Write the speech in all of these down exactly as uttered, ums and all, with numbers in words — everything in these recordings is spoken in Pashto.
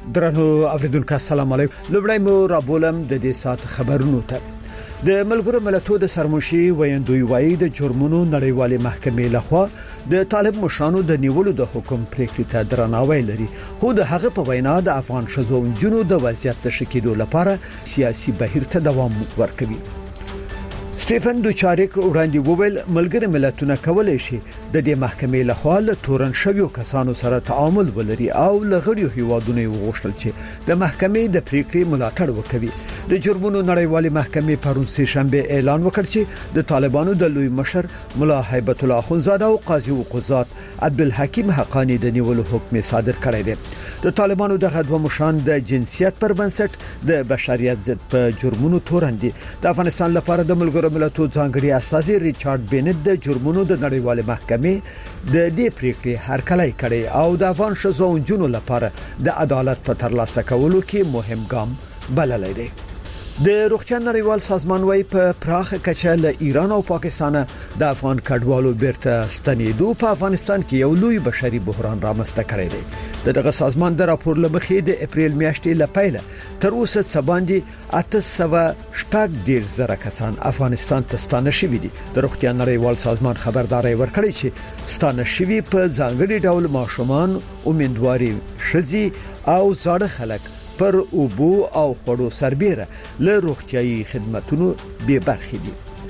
درنو اوریدونکو السلام علیکم لومړی مو رابولم د دې سات خبرونو ته د ملګرو ملتونو د سرمشي ویندوی وایي د جرمونو نړیوالې محکمې لخوا د طالب مشانو د نیولو د حکم پریکړې ته درناوی لري خو د هغه په وینا د افغان شذو جنو د وضعیت د شکیدو لپاره سیاسي بهیر ته دوام ورکوي سټيفن دوچاریک وړاندې وویل ملګری ملتونه کولای شي د دې محکمې لخوا له تورن شویو کسانو سره تعامل ولري او لغړیو هیوادونو وغوښتل چې د محکمې د پریکړې ملاتړ وکړي د جرمونو نړیوالې محکمې پرون سه شنبه اعلان وکړ چې د طالبانو د لوی مشر مولا هیبت الله اخونزاده او قاضي وقضات عبدالحکیم حقانی د نیولو حکم صادر کړی دی د طالبانو د غدو مشان د جنسیت پر بنسټ د بشریت ضد په جرمونو تورن دي د افغانستان لپاره د ملګرو ملتونو ځانګړي استازي ریچارډ بینټ د جرمونو د نړیوالې محکمې د دې پریکړې هرکلی کړي او د افغان شذو جنو لپاره د عدالت په ترلاسه کولو کې مهم ګام بللی دی د روغتیا نړیوال سازمان وايي په پراخه کچه له ایران او پاکستان د افغان کډوالو بیرته ستنېدو په افغانستان کې یو لوی بشري بحران رامنځته کړی دی دغه سازمان د راپور لمخې د اپریل میاشتې لپاره تر اوسه څه باندې اته سوه شپږ ډیر زره کسان افغانستان ته ستانه شوي دي د روغتیا نړیوال سازمان خبرداري ورکړی چې ستانه شوي په ځانګړي ډول ماشومان امیندواري شذي او زاړه خلک پر اوبو او خړو سربېره له روغتيایي خدماتونو به برخې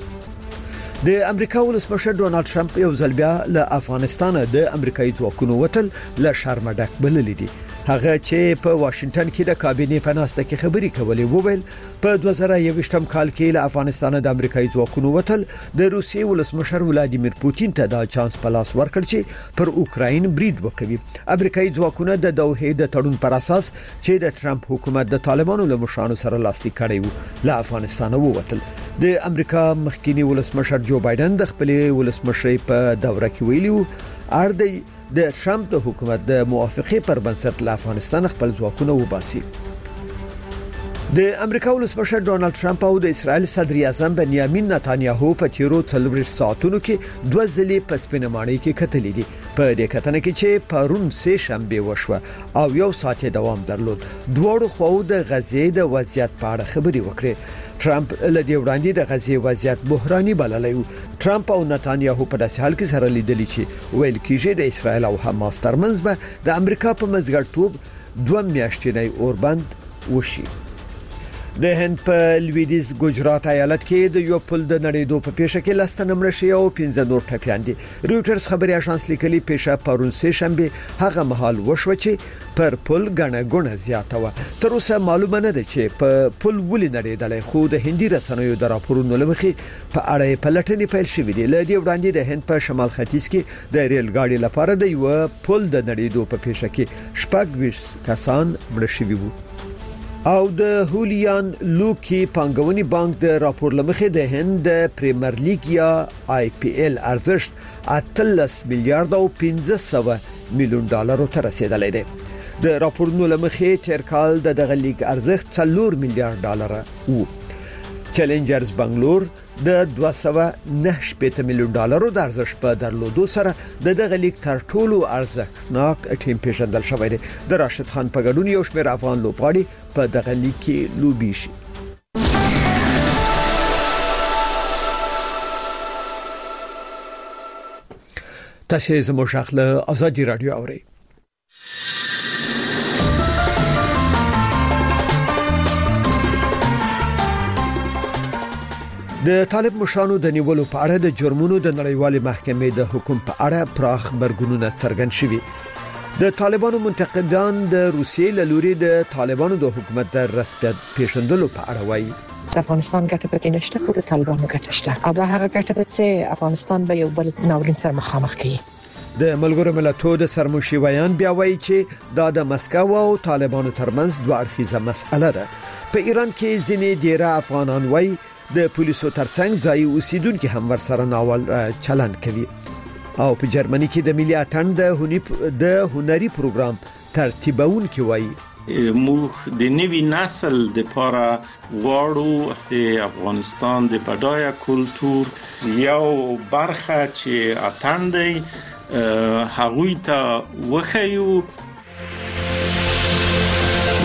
دي د امریکا ولسمشر ډونالد ټرمپ یو ځل بیا له افغانستان د امریکایي ځواکونو وتل له شرم ډک بللی دي هغه چې په واشنگټن کې د کابینې په ناسته کې خبري کولې وویل په دوه زره یوویشتم کال کې له افغانستان د امریکایي ځواکونو وتل د روسیې ولسمشر ولادیمیر پوتین ته د چانس پلاس ورکړ چې پر اوکراین برید وکړي امریکایي ځواکونه د دوحې د تړون پر اساس چې د ټرمپ حکومت د طالبانو له مشرانو سره لاسلیک کړی وو له افغانستان ووتل د امریکا مخکینی ولسمشر جو بایدن د خپلې ولسمشرۍ په دوره کې ویلو ارده د ټرمپ د حکومت د موافقه پر بنسټ له افغانستان خپل ځواکونه وباسي د امریکا ولسمشر ډونالد ټرمپ او د اسرایل صدر اعظم بنیامین نتانیاهو په تیرو څلور ساعتونو کې دوه ځلې په سپینمانۍ کې کتلې دي په دې کتنه کې چې پرون سه شنبه وشوه او یو ساعت دوام درلود دوه خو د غزې د وضعیت په اړه خبري وکړي ټرمپ له دې وړاندې د غزې وضعیت بحراني بللی و ټرمپ او نتانیاهو په داسې حال کې سره لیدلی چې ویل کېږي د اسرایل او حماس ترمنځ به د امریکا په منځګړیتوب دوه میاشتنی اوربند وشي د هند په لویدیز ګجرات ایالت کې د یو پل د نړیدو په پیښه کې لسته نمړ شي او پنځه نور ټپيان دي رويټرز خبري اژانس لیکلي پیښه پرون سه شنبه هغه مهال وشو چې پر پل غنه غونه زیاته و تر اوسه معلومه نه ده چې په پل ولې نړیدلې خو د هندي رسنیو د راپورونو لمخې په اړه پلټنې پیل شوې دي لدی وړاندې د هند په شمال ختیځ کې د ریل ګاډي لپاره د یو پل د نړیدو په پیښه کې شپږ ویشت کسان مړ شوي وو او د هولیان لوکی پانګونی بانک د راپور لمخې د هند د پریمیر لیګ یا آی پی ایل ارزښت اتلس میلیارډ او پنځه سوه میلیون ډالر ته رسیدلی دی د راپورونو لمخې تیر کال د دغه لیګ ارزښت څلور میلیارډ ډالر وو چیلنجرز بنگلور د دوه سوه نه شپږ میلیون ډالرو د ارزښت په درلودو سره د دغه لیګ تر ټولو ارزښتناک ټیم پیژندل شوی دی د راشد خان په ګډون یو شمېر افغان لوبغاړي په دغه لیګ کې لوبي شي تاسو زموږ خپل ازادي رادیو اورئ د طالب مشرانو د نیولو په اړه د جرمونو د نړیوالې محکمې د حکم په اړه پراخ برګونونه څرګند شوي د طالبانو منتقدان د روسیې له لوري د طالبانو د حکومت د رسمیت پیژندلو په اړه وایي د افغانستان ګټه پکې نشته خو د طالبانو ګټه شته او دا هغه ګټه ده چې افغانستان به یو بل ناورین سره مخامخ کیږي د ملګرو ملتونو د سرمشي ویان بیا وایي چې دا د مسکو او طالبانو ترمنځ دوه اړخیزه مسأله ده په ایران کې ځینې ډیره افغانان وایي د پولیسو ترڅنګ ځای اوسیدونکو هم ورسره ناول چلند کوي او په جرمني کې د ملي اتن د هنري د هنري پروګرام ترتیبونکو وایي موږ د نوي نسل د لپاره غواړو د افغانستان د بډایه کلچر یو برخه چې اتن دی هغوی ته وښیو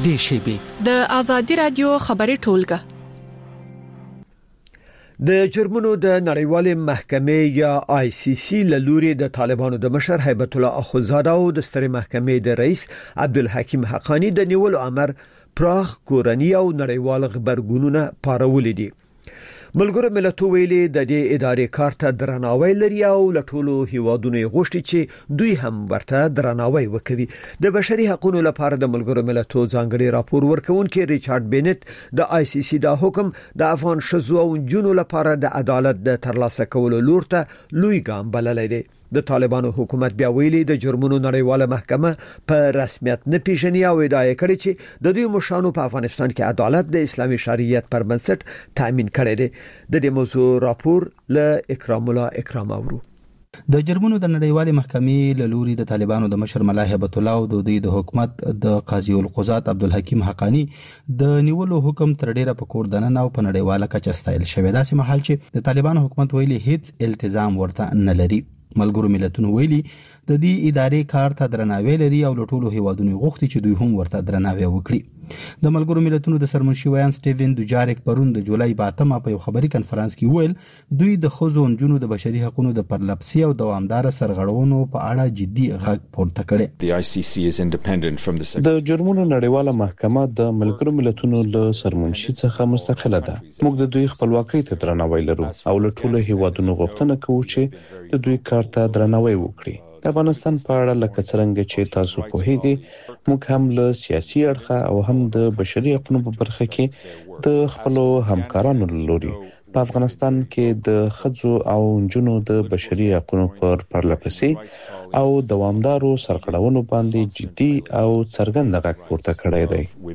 نږدې شي. د آزادي رادیو خبري ټولګه د جرمونو د نړیوالې محکمې یا آی سی سی لوري د طالبانو د مشر هیبت الله اخوندزاده او د سترې محکمې د رئیس عبدالحکیم حقانی د نیولو امر پراخ کورنی او نړیوال خبرګونونه پارولې دي. ملګرو ملتونو ویلي د دې ادارې کار ته درناوی لري او لټولو هیوادونو غوښتي چې دوی هم ورته درناوی وکړي. د بشري حقوقو لپاره د ملګرو ملتونو ځانګړي راپور ورکونکي ریچارډ بینټ د آی سی سی دا حکم د افغان شذو او جنونو لپاره د عدالت د ترلاسه کولو لور ته لوی ګام بللی دی. د طالبانو حکومت بیا ویلي د جرمونو نړیواله محکمه په رسمیت نه پیژني او ادعا کړې چې د دوی مشرانو په افغانستان کې عدالت د اسلامي شریعت پر بنسټ تضمین کړی دی. د دې موضوع راپور له اکرام الله اکرام اورو. د جرمونو د نړیوالې محکمې له لوري د طالبانو د مشر ملا هیبت الله او د دوی د حکومت د قاضي القضات عبدالحکیم حقانی د نیولو حکم تر ډیره په کور دننه او په نړیواله کچه ستایل شوی. داسې مهال چې د طالبانو حکومت ویلي هیڅ التزام ورته نه لري. ملګرو ملتونو ویلي د دې ادارې کار ته درناوی لري او ټولو هیوادونو غوښتي چې دوی هم ورته درناوی وکړي. د ملګرو ملتونو د سرمنشي ویان سټیون دوجاریک پرون د جولای په اتمه په یو خبري کانفرنس کې ویل دوی د خزو او نجونو د بشري حقوقو د پرلپسي او دوامدار سرغړونو په اړه جدي غږ پورته کړي. د جرمونو نړیواله محکمه د ملګرو ملتونو له سرمنشي څخه مستقله ده. موږ د دوی خپلواکۍ ته درناوی لرو او له ټولو هیوادونو غوښتنه کوو چې د دوی کار ته درناوی وکړي. د افغانستان په اړه لکه څنګه چې تاسو پوهیږئ موږ هم له سیاسي اړخه او هم د بشري حقوقو په برخه کې د خپل همکارانو لوري په افغانستان کې د خځو او نجونو د بشري حقوقو پر پرلپسي او دوامدارو سرغړونو باندې جدي او څرګند غږ پورته کړی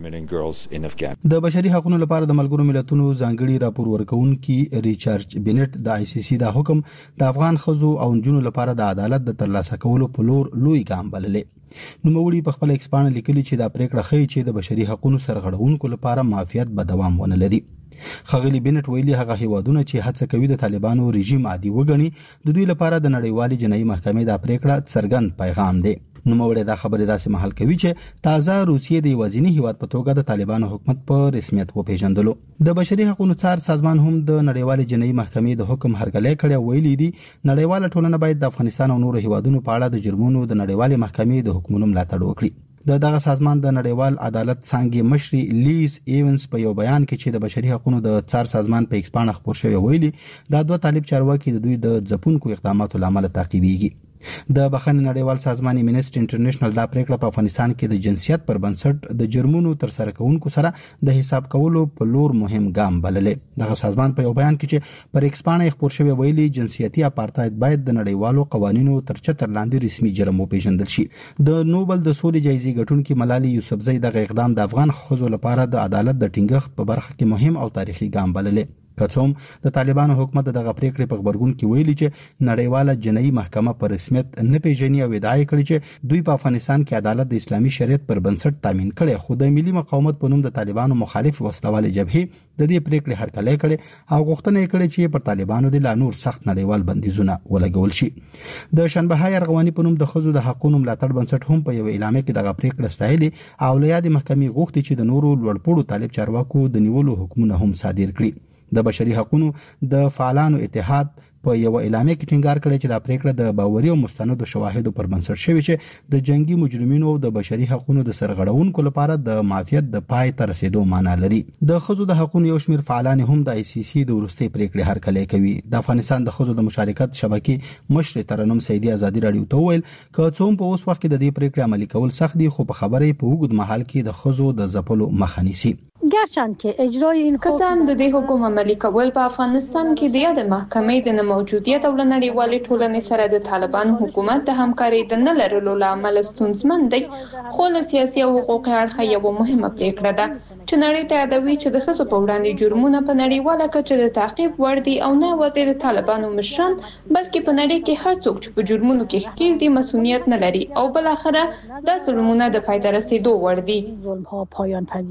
دی. د بشري حقوقو لپاره د ملګرو ملتونو ځانګړي راپور ورکونکي ریچارډ بینټ د آی سی سی دا حکم د افغان خځو او نجونو لپاره د عدالت د ترلاسه کولو په لور لوی ګام بللی. نوموړي په خپل ایکسپان لیکلي چې دا پریکړه ښیي چې د بشري حقوقو سرغړونکو لپاره معافیت به دوام ونه لري. خغلی بینټ ویلي هغه هیوادونه چې هڅه کوي د طالبانو رژیم عادي وګڼي د دوی لپاره د نړیوالې جنایي محکمې د پریکړه څرګند پیغام دی. نوموړي دا خبره داسې محل کوي چې تازه روسیې د یوازینی هیواد په توګه د طالبانو حکومت په رسمیت وپیژندلو. د بشري حقوقو څار سازمان هم د نړیوالې جنایي محکمې د حکم هرکلی کړی او ویلي دي نړیواله ټولنه باید د افغانستان او نورو هیوادونو په اړه د جرمونو د نړیوالې محکمې د حکمونو ملاتړ وکړي. د دغه سازمان د نړیوال عدالت څانګې مشري لیز ایونز په یو بیان کې چې د بشري حقوقو د څار سازمان په ایکسپان خبر شوی ویلي دا دوه طالب چارواکي د دوی د ځپونکو اقداماتو لامل تعقیبېږي. د بخښنې نړیوال سازمان امنیسټي انټرنیشنل دا پریکړه په افغانستان کې د جنسیت پر بنسټ د جرمونو تر سره کوونکو سره د حساب کولو په لور مهم ګام بللې. دغه سازمان په یو بیان کې چې پر ایکسپان خبر شوی ویلي جنسیتي اپارټاید باید د نړیوالو قوانینو تر چتر لاندې رسمي جرم وپیژندل شي. د نوبل د سولې جایزې ګټونکي ملالي یوسفزۍ دغه اقدام د افغان ښځو لپاره د عدالت د ټینګښت په برخه کې مهم او تاریخي ګام بللې. کڅوم د طالبانو حکومت دغه پریکړې په خبرګون کې ویلي چې نړیواله جنایي محکمه په رسمیت نه پیژني او ادعا کړې چې دوی په افغانستان کې عدالت د اسلامي شریعت پر بنسټ تضمین کړي. خو د ملي مقاومت په نوم د طالبانو مخالف وسلوالې جبهې د دې پریکړې هرکلی کړي او غوښتنه کړې چې پر طالبانو د لا نور سخت نړیوال بندیزونه ولګول شي. د شنبه ارغواني په نوم د خزو د حقوقو ملاتړ بنسټ هم په یو اعلامیه کې دغه پریکړه ستایلې او له یادې محکمې غوښتي چې د نورو لوړپوړو طالب چارواکو د نیولو حکمونه هم صادر کړي. د بشري حقوقو د فعالانو اتحاد په یو اعلامیه کې ټینګار کړی چې دا پریکړه د باوري او مستندو شواهدو پر بنسټ شوی چې د جنگي مجرمینو او د بشري حقوقو د سرغړونکو لپاره د معافیت د پای ته رسیدو معنی لري. د خزو د حقوقو یو شمېر فعالان هم د آی سی سی د ورستي پریکړې هرکلی کوي. د افغانستان د خزو د مشارکت شبکې مشر ترنم سیدی ازادي رادیو ته ویل که څوم په اوس وخت کې د دې پریکړې عملي کول سخت دي خو په خبرې په وګد محل کې د خزو د ځپلو مخه نیسي. گرچند که اجرای این حکم د دې حکم عملي کول په افغانستان کې د یاد محکمې د موجودیت او نړیوالې ټولنې سره د طالبان حکومت د همکارۍ د نه لرلو لامل ستونزمن دی خو له سیاسي او حقوقي اړخه یو مهمه پریکړه ده چې نړۍ ته یادوي چې د ښځو په وړاندې جرمونه په نړیواله کچه د تعقیب وړ دي او نه یوازې د طالبانو مشران بلکې په نړۍ کې هر څوک چې په جرمونو کې ښکیل دي مسؤلیت نه لري او بل اخره دا ظلمونه د پای ته رسیدو وړ دي.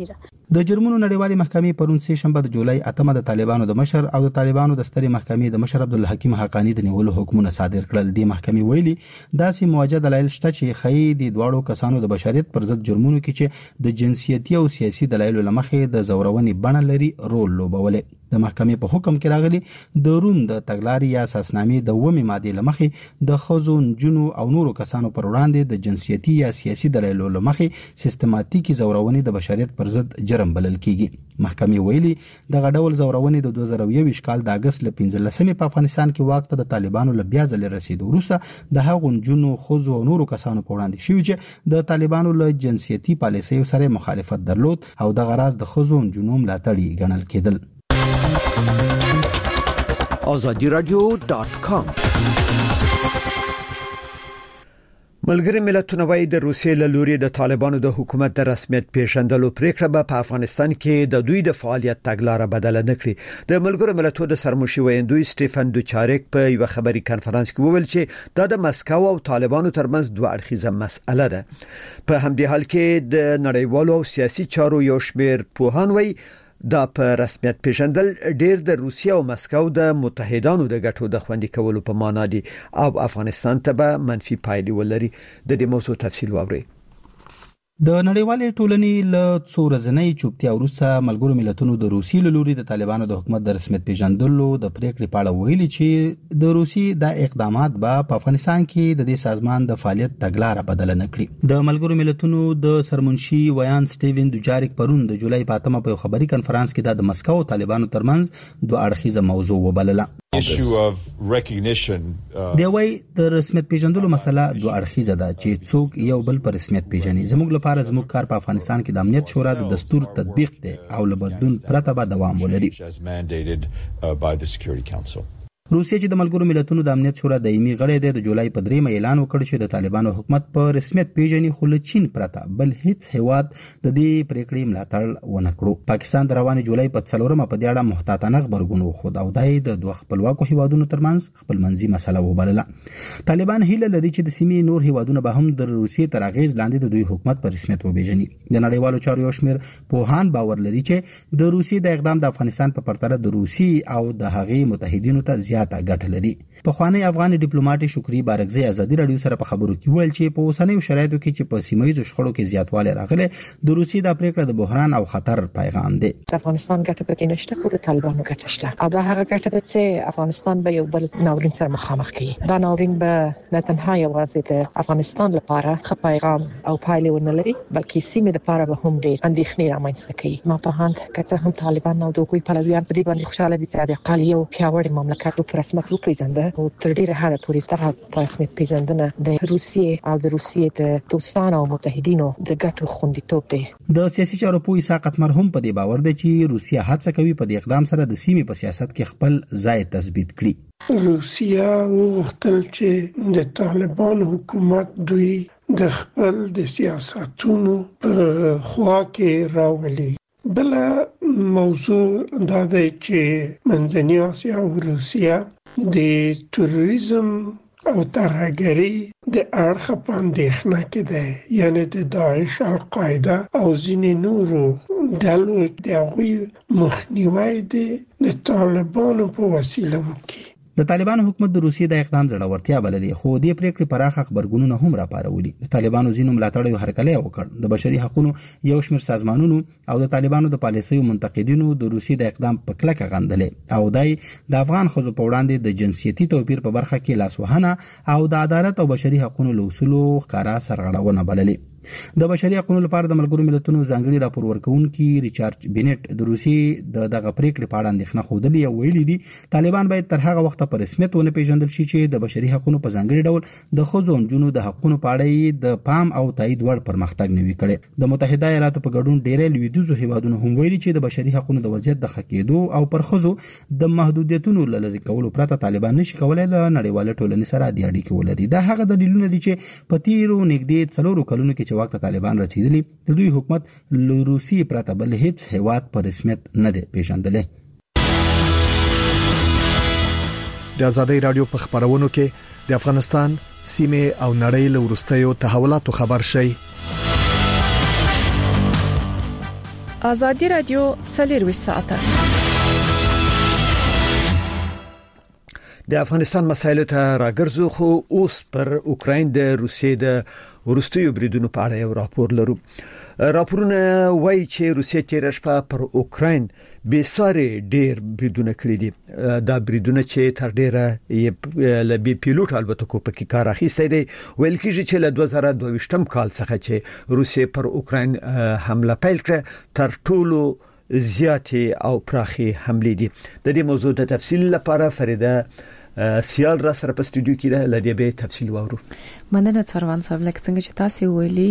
د جرمونو نړیوالې محکمې پرون سه شنبه د جولای اتمه د طالبانو د مشر او د طالبانو د سترې محکمې د مشر عبدالحکیم حقانی د نیولو حکمونه صادر کړل. د محکمې ویلي داسې موجه دلایل شته چې خې د دوړو کسانو د بشریت پر ضد جرمونو کې چې د جنسیتي او سیاسي دلایلو لمخې د زورونې بڼه لري رول لوبولې. د محکمې په حکم کې راغلي د روم د تګلارې یا اساسنامې د ومه ماده لمخې د خزو جنو او نورو کسانو پر وړاندې د جنسیتي یا سیاسي دلایلو لمخې سیستماتیکي زورونې د بشریت پر ضد جرم بلل کیږي. محکمې ویلي د غډول زورونې د دوه زره یو کال د اگست ل پنځلسمې په افغانستان کې واک ته د طالبانو له بیا ځل رسیدو وروسته د هغو جنو خزو او نورو کسانو په وړاندې شوی چې د طالبانو له جنسیتي پالیسیو سره مخالفت درلود او د غراض د خزو جنو ملاتړي ګڼل کېدل. آزادی رادیو ډاٹ کام. ملګری ملتونه وايي د روسیې له لوري د طالبانو د حکومت د رسمیت پیژندلو پریکړه به په افغانستان کې د دوی د فعالیت تګلارې بدل نه کړي. د ملګرو ملتونو د سرمشي ویندوی سټيفن دوچارک په یو خبري کانفرنس کې وویل چې دا د مسکو او طالبانو ترمنځ دوه اړخیزه مسأله ده. په همدې حال کې د نړیوالو او سیاسي چارو یو شمېر پوهان وايي دا په رسمیت پیژندل ډیر د روسیې او مسکو د متحدانو د ګټو د خوندي کولو په معنا دي او افغانستان ته به منفي پایلې ولري. د دې موضوع تفصیل واورئ. د نړیوالې ټولنې له څو ورځې چوپتیا وروسته ملګرو ملتونو د روسیې له لوري د طالبانو د حکومت د رسمیت پیژندلو د پریکړې په اړه ویلي چې د روسیې د اقدامات به په افغانستان کې د دې سازمان د فعالیت تګلارې بدل نه کړي. د ملګرو ملتونو د سرمنشي ویان سټيفن دوچارک پرون د جولای په اتمه په خبري کانفرنس کې د مسکو او طالبانو ترمنځ دوه اړخیزه موضوع وبلله. دی وايي د رسمیت پیژندلو مسله دوه اړخیزه ده چې څوک یو بل پر رسمیت پیژني. زموږ لپاره زموږ کار په افغانستان کې د امنیت شورا د دستور تطبیق دی او له بدلون پرته به دوام ولري. روسیه چې د ملګرو ملتونو د امنیت شورا دایمي غړی دی د جولای په دریمه اعلان وکړ چې د طالبانو حکومت په رسمیت پیژني خو له چین پرته بل هیڅ هیواد د دې پریکړې ملاتړ ونه کړو. پاکستان د روانې جولای په څلورمه په دې اړه محتاطانه خبرګون وخود او دای د دوه خپلواکو هیوادونو ترمنځ خپلمنځي مسله وبلله. طالبان هیله لري چې د سیمې نور هیوادونه به هم د روسیې تر اغیز لاندې د دوی حکومت په رسمیت وپیژني. د نړیوالو چارو یو شمېر پوهان باور لري چې د روسیې د اقدام د افغانستان په پرتله د روسیې او د هغې متحدینو ته زیاته ګټه لري. په خوانی افغان ډیپلوماټ شکری بارکزی ازادي رادیو سره په خبرو کې ویل چې په اوسنیو شرایطو کې چې په سیمایي شخړو کې زیاتوالی راغلی د روسیې د پریکړه د بحران او خطر پیغام دی. افغانستان ګټه پکې نشته خو د طالبانو ګټه شته او دا هغه ګټه ده چې افغانستان به یو بل ناورین سره مخامخ کړي. دا ناورین به نه تنها یوازې د افغانستان لپاره ښه پیغام او پایلې ونه لري بلکې سیمې لپاره به هم ډېر اندېښنې رامنځته کوي. ما په هند کڅه هم طالبان او دوی پلویان په دې باندې خوشاله دي چې د اقل یو پیاوړی مملکت په رسمیت وپیژنده او تر ډیره حده پورې ستاسو رسمیت پیژندنه د روسیې او د روسیې د دوستانو او متحدینو د ګټو خوندیتوب دی. د سیاسي چارو پوه اسحاق مرهم په دې باور دی چې روسیه هڅه کوي په دې اقدام سره د سیمې په سیاست کې خپل ځای تثبیت کړي. روسیه وغوښتل چې د طالبان حکومت دوی د خپل د سیاستونو په خوا کې راولي. بل موضوع دا دی چې منځنۍ اسیا او روسیه د تروریزم او ترهګرۍ د اړخ په اندېښنه کې ده، یعنی د داعش، القاعده او ځینې نورو ډلو د هغوی مخنیوی د طالبانو په وسیله وکړي. د طالبانو حکومت د روسیې د اقدام زړورتیا بللې خو د پریکړې پراخه خبرګونونه هم راپارولي. د طالبانو ځینو ملاتړ یو هرکلی وکړ. د بشري حقوقو یو شمېر سازمانونو او د طالبانو د پالیسیو منتقدینو د روسیې د اقدام په کلکه غندلې او دای د افغان خزو په وړاندې د جنسیتي توپیر په برخه کې لاسوهنه او د عدالت او بشري حقوقو له اصولو ښکارا سرغړونه بللې. د بشري حقوقو لپاره د ملګرو ملتونو ځانګړي راپور ورکونکي ریچارډ بینټ د روسیې د دغه پریکړې په اړه اندېښنه خوده او ویلي دي طالبان باید تر هغه وخت په رسمیت ونه پیژندل شي چې د بشري حقوقو په ځانګړي ډول د ښځو او نجونو د حقوقو په اړه د پام او تایید وړ پرمختګ نه وي کړی. د متحده ایالاتو په ګډون ډېری لویدیځو هیوادونو هم ویلي چې د بشري حقوقو د وضعیت د ښه کېدو او پر ښځو د محدودیتونو لری کولو پرته طالبان نشي کولای له نړیواله ټولنې سره د اړیکې ولري. دا هغه دلیلونه دي چې په تیرو نږدې څلورو کلونو کې چې وخت طالبان رسیدلی د دوی حکومت له روسیې پرته بل هیڅ هیواد په رسمیت نه دی پیژندلی. د آزادۍ رادیو په خبرونو کې د افغانستان سیمه او نړۍ له ورستیو تحولاتو خبر شي. ازادي رادیو څلور ساعته د افغانستان مسایلو ته راګرځو خو اوس پر اوکراین د روسیې د ورستیو بریدونو په اړه یو راپور لرو. راپورونه وایي چې روسیې تیر شپه پر اوکراین به ساري ډیر بریدونه کړی دي. دا بریدونه چې تر ډیره ل بي پیلوټ البته په کې کار اخیستی دی. ویل کېږي چې له دوه زره دوه ویشتم کال څخه چې روسیې پر اوکراین حمله پیل کړه تر ټولو زیاتې او پراخي حملې دي. د دې موضوع د تفصیل لپاره فریده سیال را سره په استودیو کې ده، لدی به تفصیل وورو. مننه څروان صاحب، لکه څنګه چې تاسو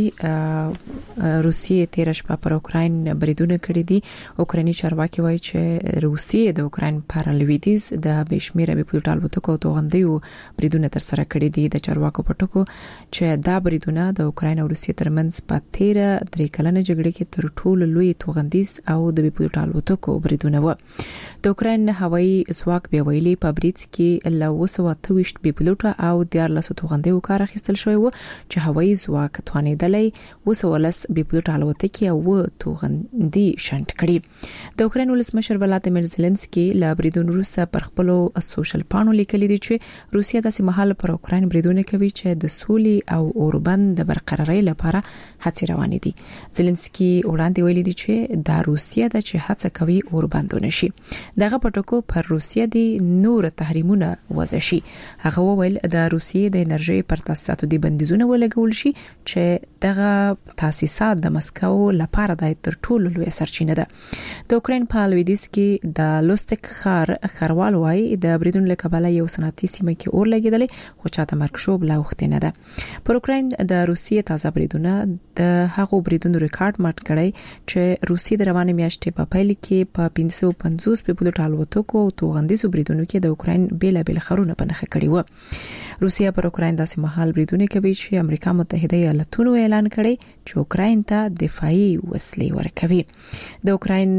ویلي روسیې تیر شپه پر اوکراین بریدونه کړی دي. اوکراني چارواکي وایي چې روسیې د اوکراین پر لویدیز د بشمیره به پلوټ البتکو توغندیو بریدونه تر سره کړی دي. د چارواکو په ټکو چې دا بریدونه د اوکراین او روسیې ترمنځ په تیر درې کلنه جګړه کې تر ټولو لوی توغندیز او د پلوټ البتکو بریدونه و. د اوکراین هوایي ځواک به ویلي په برید کې له وسو تويشت بي پلوټه او د لاسو توغندیو کار اخیستل شوی و چې هوایي ځواک توانیدلې وسو ولس بي پلوټ الوتکې او توغندي شنت کړي. د اوکراین ولسمشر ولادیمیر زيلنسکي له بریدونو وروسته پر خپل سوشل پاڼو لیکلي دي چې روسیا د سیمهال پر اوکراین بریدونه کوي چې د سولې او اوربند د برقرارۍ لپاره هڅې روانې دي. زيلنسکي وړاندې ویلي دي چې د روسیا د چې هڅه کوي اوربندونه شي. دغه پټکو پر روسیا دي نور تحریمونه وضع شي. هغه وویل د روسیې د انرژي پر تاسیساتو د بندیزونه ولګول شي چې دغه تاسیسات د مسکو لپاره د تر ټولو لوی سرچینه ده. د اوکراین په لویدیس کې د لوستک خار خروال وای د بریدون له کبله یو صنعتي سیمه کې اور لګیدل خو چاته مرګ شو بلا وخت نه ده. پر اوکراین د روسیې تازه بریدونه د هغو بریدونو ریکارډ مات کړي چې روسیې د روانې میاشتې په پیل کې په پنځه سوه پنځوس په پلوټ الوتکو او توغندیزو بریدونو کې د اوکراین بیل بیل خرونه پنهخه کړی و. روسیا پر اوکراین داسې مهال بریدونه کوي چې امریکا متحده ایالاتونو اعلان کړی چې اوکراین ته دفاعي وسلې ورکوي. د اوکراین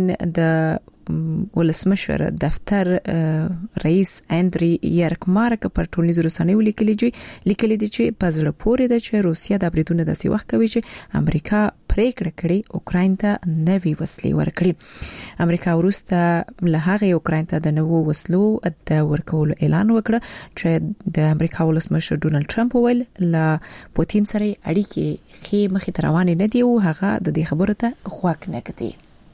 د ولسمشر دفتر رئیس اندری یرکمارک پر ټولنیزو رسنیو لیکلي چې لیکلي دي چې په زړه پورې ده چې روسیا د بریدونه داسې وخت کوي چې امریکا پریکړه کړې اوکراین ته نوې وسلې ورکړي. امریکا وروسته له هغه اوکراین ته د نوو وسلو د ورکولو اعلان وکړ چې د امریکا ولسمشر ډونالد ټرمپ ویل له پوتین سره اړیکې خې مخې ته روانې نه دي او هغه د دې خبرو ته غوږ نه ږدي.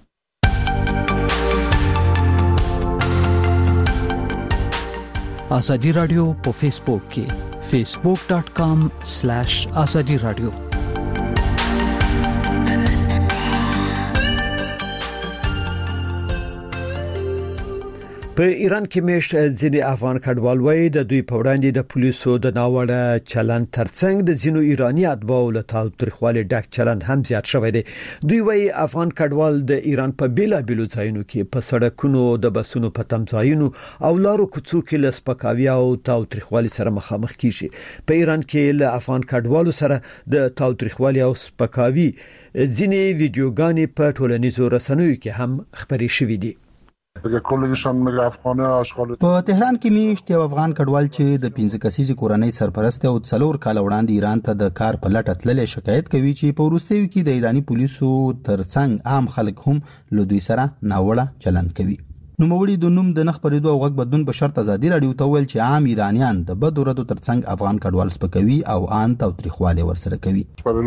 ازادي رادیو په فیسبوک کې فیسبوک ډاٹ کام سلیش ازادي رادیو. په ایران کې مشت ځینې افغان کډوال وایي د دوی په وړاندې د پولیسو د ناوړه چلند ترڅنګ د ځینو ایرانی اتباعو له تاوتریخوالي ډک چلند هم زیات شوی دی. دوی وایي افغان کډوال د ایران په بیلابیلو ځایونو کې په سړکونو د بسونو په تمځایونو او لارو کوڅو کې له سپکاوي او تاوتریخوالي سره مخامخ کیږي. په ایران کې له افغان کډوالو سره د تاوتریخوالي او سپکاوي ځینې ویډیوګانې په ټولنیزو رسنیو کې هم خبري شوې دي. په تهران کې میشت یو افغان کډوال چې د پنځه کسیزې کورنۍ سرپرست او څلور کال وړاندې ایران ته د کار په لټه تللې شکایت کوي چې په وروستیو کې د ایرانی پولیسو ترڅنګ عام خلک هم له دوی سره ناوړه چلند کوي. نو موړي د نوم د نخ پرېدو او غږ بدون په شرط ازادي رادیو ته ویل چې عام ایرانیان د بد ورځو ترڅنګ افغان کډوال سپکوي او ان تاوتریخواله ورسره کوي.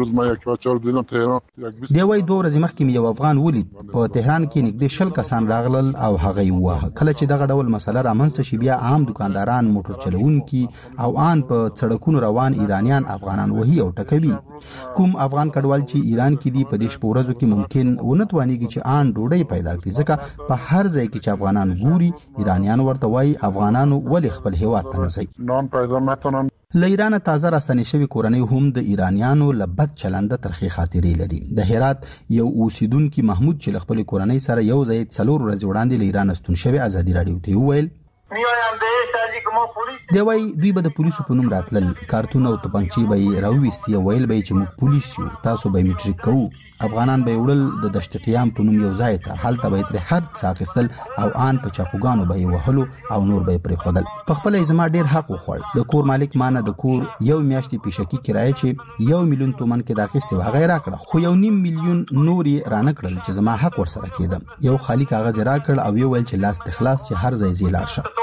دی وای دوه ورځې مخکې یو افغان ولید په تهران کې نږدې شل کسان راغلل او هغه واه کله چې دغه ډول مسله رامنځته شي بیا عام دکانداران موټر چلوونکي او ان په سړکونو روان ایرانیان افغانان وهي او ټکوي. کوم افغان کډوال چې ایران کې دی په دې شپورزو کې ممکن ونتوانیږي چې ان ډوډۍ پیدا کړي ځکه په هر ځای کې افغانان ګوري ایرانیان ورته وای افغانانو ولې خپل هیواد ته نه ځي. نان پیدا نتونن. له ایران تازه راستنې شوی کورنۍ هم د ایرانیانو لبد چلند ترخی خاطرې لري. د هرات یو اوسیدونکو محمود چې خپل کورنۍ سره یو ځای څلور ورځې وړاندې له ایران ستون شوی ازادي رادیو ته ویل میایم به دی وای دوی به د پولیسو په نوم راتلل، کارتون او توپنچې به راوېستي او ویل به چې موږ پولیس یو، تاسو به میټریک کوو. افغانان به وړل د دشتقیام په نوم یو ځای ته، هلته به تر هر څه اخیستل او آن په چاقوګانو به وهلو او نور به پرې خودل. په خپل زما ډیر حق وخوړ. د کور مالک مانه د کور یو میاشتې پیشکی کرایه چې یو میلیون تومن کې داخسته و غیر راکړه، خو یو نیم میلیون نور یې رانه کړل چې زما حق ورسره کېدم. یو خالی کاغذ راکړ او یو ویل چې لاس تخلاص چې هر ځای زی لاړ شه.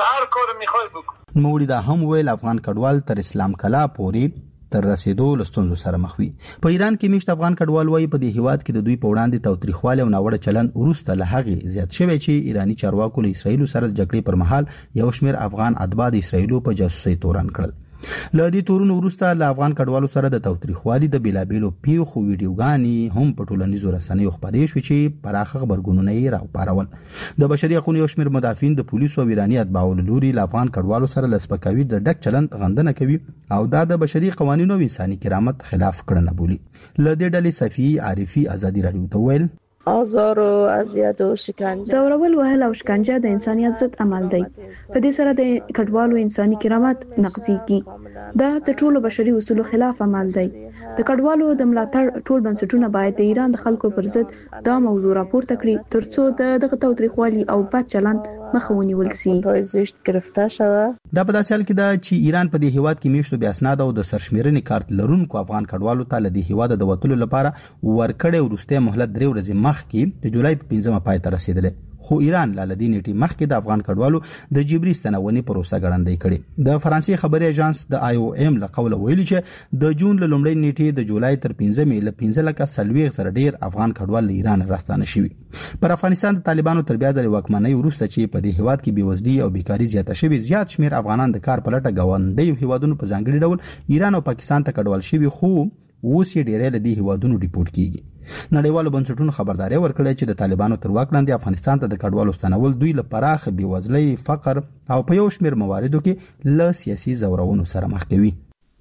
نوړي دا هم ویل افغان کډوال تر اسلام کلا پورې تر رسیدو لستونزو سره مخ وي. په ایران کې میشت افغان کډوال وایي په دې هیواد کې د دوی په وړاندې تاوتریخواله او ناوړه چلن ورسته له هغه زیات شوی چې ایرانی چارواکو له اسرایل سره د جګړې پر مهال یو شمېر افغان اتباع د اسرایل په جاسوسي تورن کړل. له دې تورونو وروسته له افغان کډوالو سره د تاوتریخوالي د بیلابیلو پیښو ویډیوګانې هم په ټولنیزو رسنیو خپرې شوې چې پراخه خبرګونونه یې راوپارول. د بشري حقوقو یو شمېر مدافعین د پولیسو او ایرانی اتباعو له لوري له افغان کډوالو سره له سپکاوي د ډک چلند غندنه کوي او دا د بشري قوانینو او انساني کرامت خلاف کړنه بولي. له دې ډلې صفي عارفي ازادي رادیو ته ویل آزار او اذیت او شکنجه زورول وهل او شکنجه د انسانیت ضد عمل دی. په دې سره د کډوالو انساني کرامت نقضیږي. دا د ټولو بشري اصولو خلاف عمل دی. د کډوالو د ملاتړ ټول بنسټونه باید د ایران د خلکو پر ضد دا موضوع راپورته کړي ترڅو د دغه تاوتریخوالي او بد چلند مخه ونیول شي. زیات گرفتار شوه. دا په داسې حال کې دا چې ایران په دې هیواد کې میشتو بیا اسناد او د سرشمیرنې کارت لرونکو افغان کډوالو ته له دې هیواد د وټولو لپاره ورکړې ورسته مهلت درې ورځې مخکې د جولای په پنځمه پای ته رسیدلې، خو ایران لاله دې نیټه مخکې د افغان کډوالو د جبري ستنونې پروسه ګړندۍ کړې. د فرانسې خبري اژانس د آی او ایم له قوله ویلي چې د جون له لومړۍ نیټې د جولای تر پنځمې له پنځه لکه سلويغ سره ډیر افغان کډوال له ایران راستانه شوي. پر افغانستان د طالبانو تر بیا ځلې واکمنۍ وروسته چې په دې هیواد کې بیوزلي او بیکاری زیاته شوي، زیات شمیر افغانان د کار په لټه غونډي هیوادونو په ځانګړي ډول ایران او پاکستان ته کډوال شوي، خو اوس یې ډېرې له دې هیوادونو ریپورت کیږي. نړیوالو بنسټونو خبرداري ورکړه چې د طالبانو تر واک لاندې افغانستان ته د کډوالو ستنول دوی لپاره خ بیوزلي، فقر او په یو شمیر مواردو کې له سیاسي زورونو سره مخ کوي.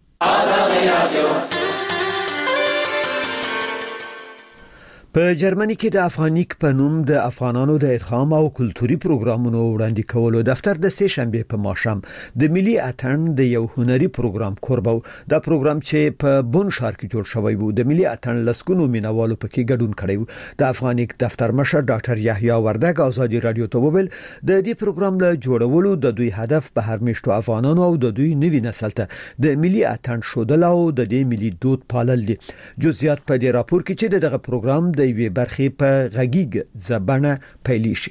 په جرمني کې د افغانیک په نوم د افغانانو د ادغام او کلتوري پروګرامونو وړاندې کولو دفتر د سه شنبه په ماښام د ملي اتن د یو هنري پروګرام کوربو. دا پروګرام چې په بون ښار کې جوړ شوی وو د ملي اتن لسکونو مینوالو پکې ګډون کړی. د افغانیک دفتر مشر ډاکټر یحیی وردګ ازادي رادیو ته وویل د دې پروګرام له جوړولو د دوی هدف به هر میشتو افغانانو او د دوی نوي نسل ته د ملي اتن شودل او د دې ملي دود پالل دي. جزئیات په دې راپور کې چې دغه پروګرام د وی برخې په غږیږ زبانه پیلی شي.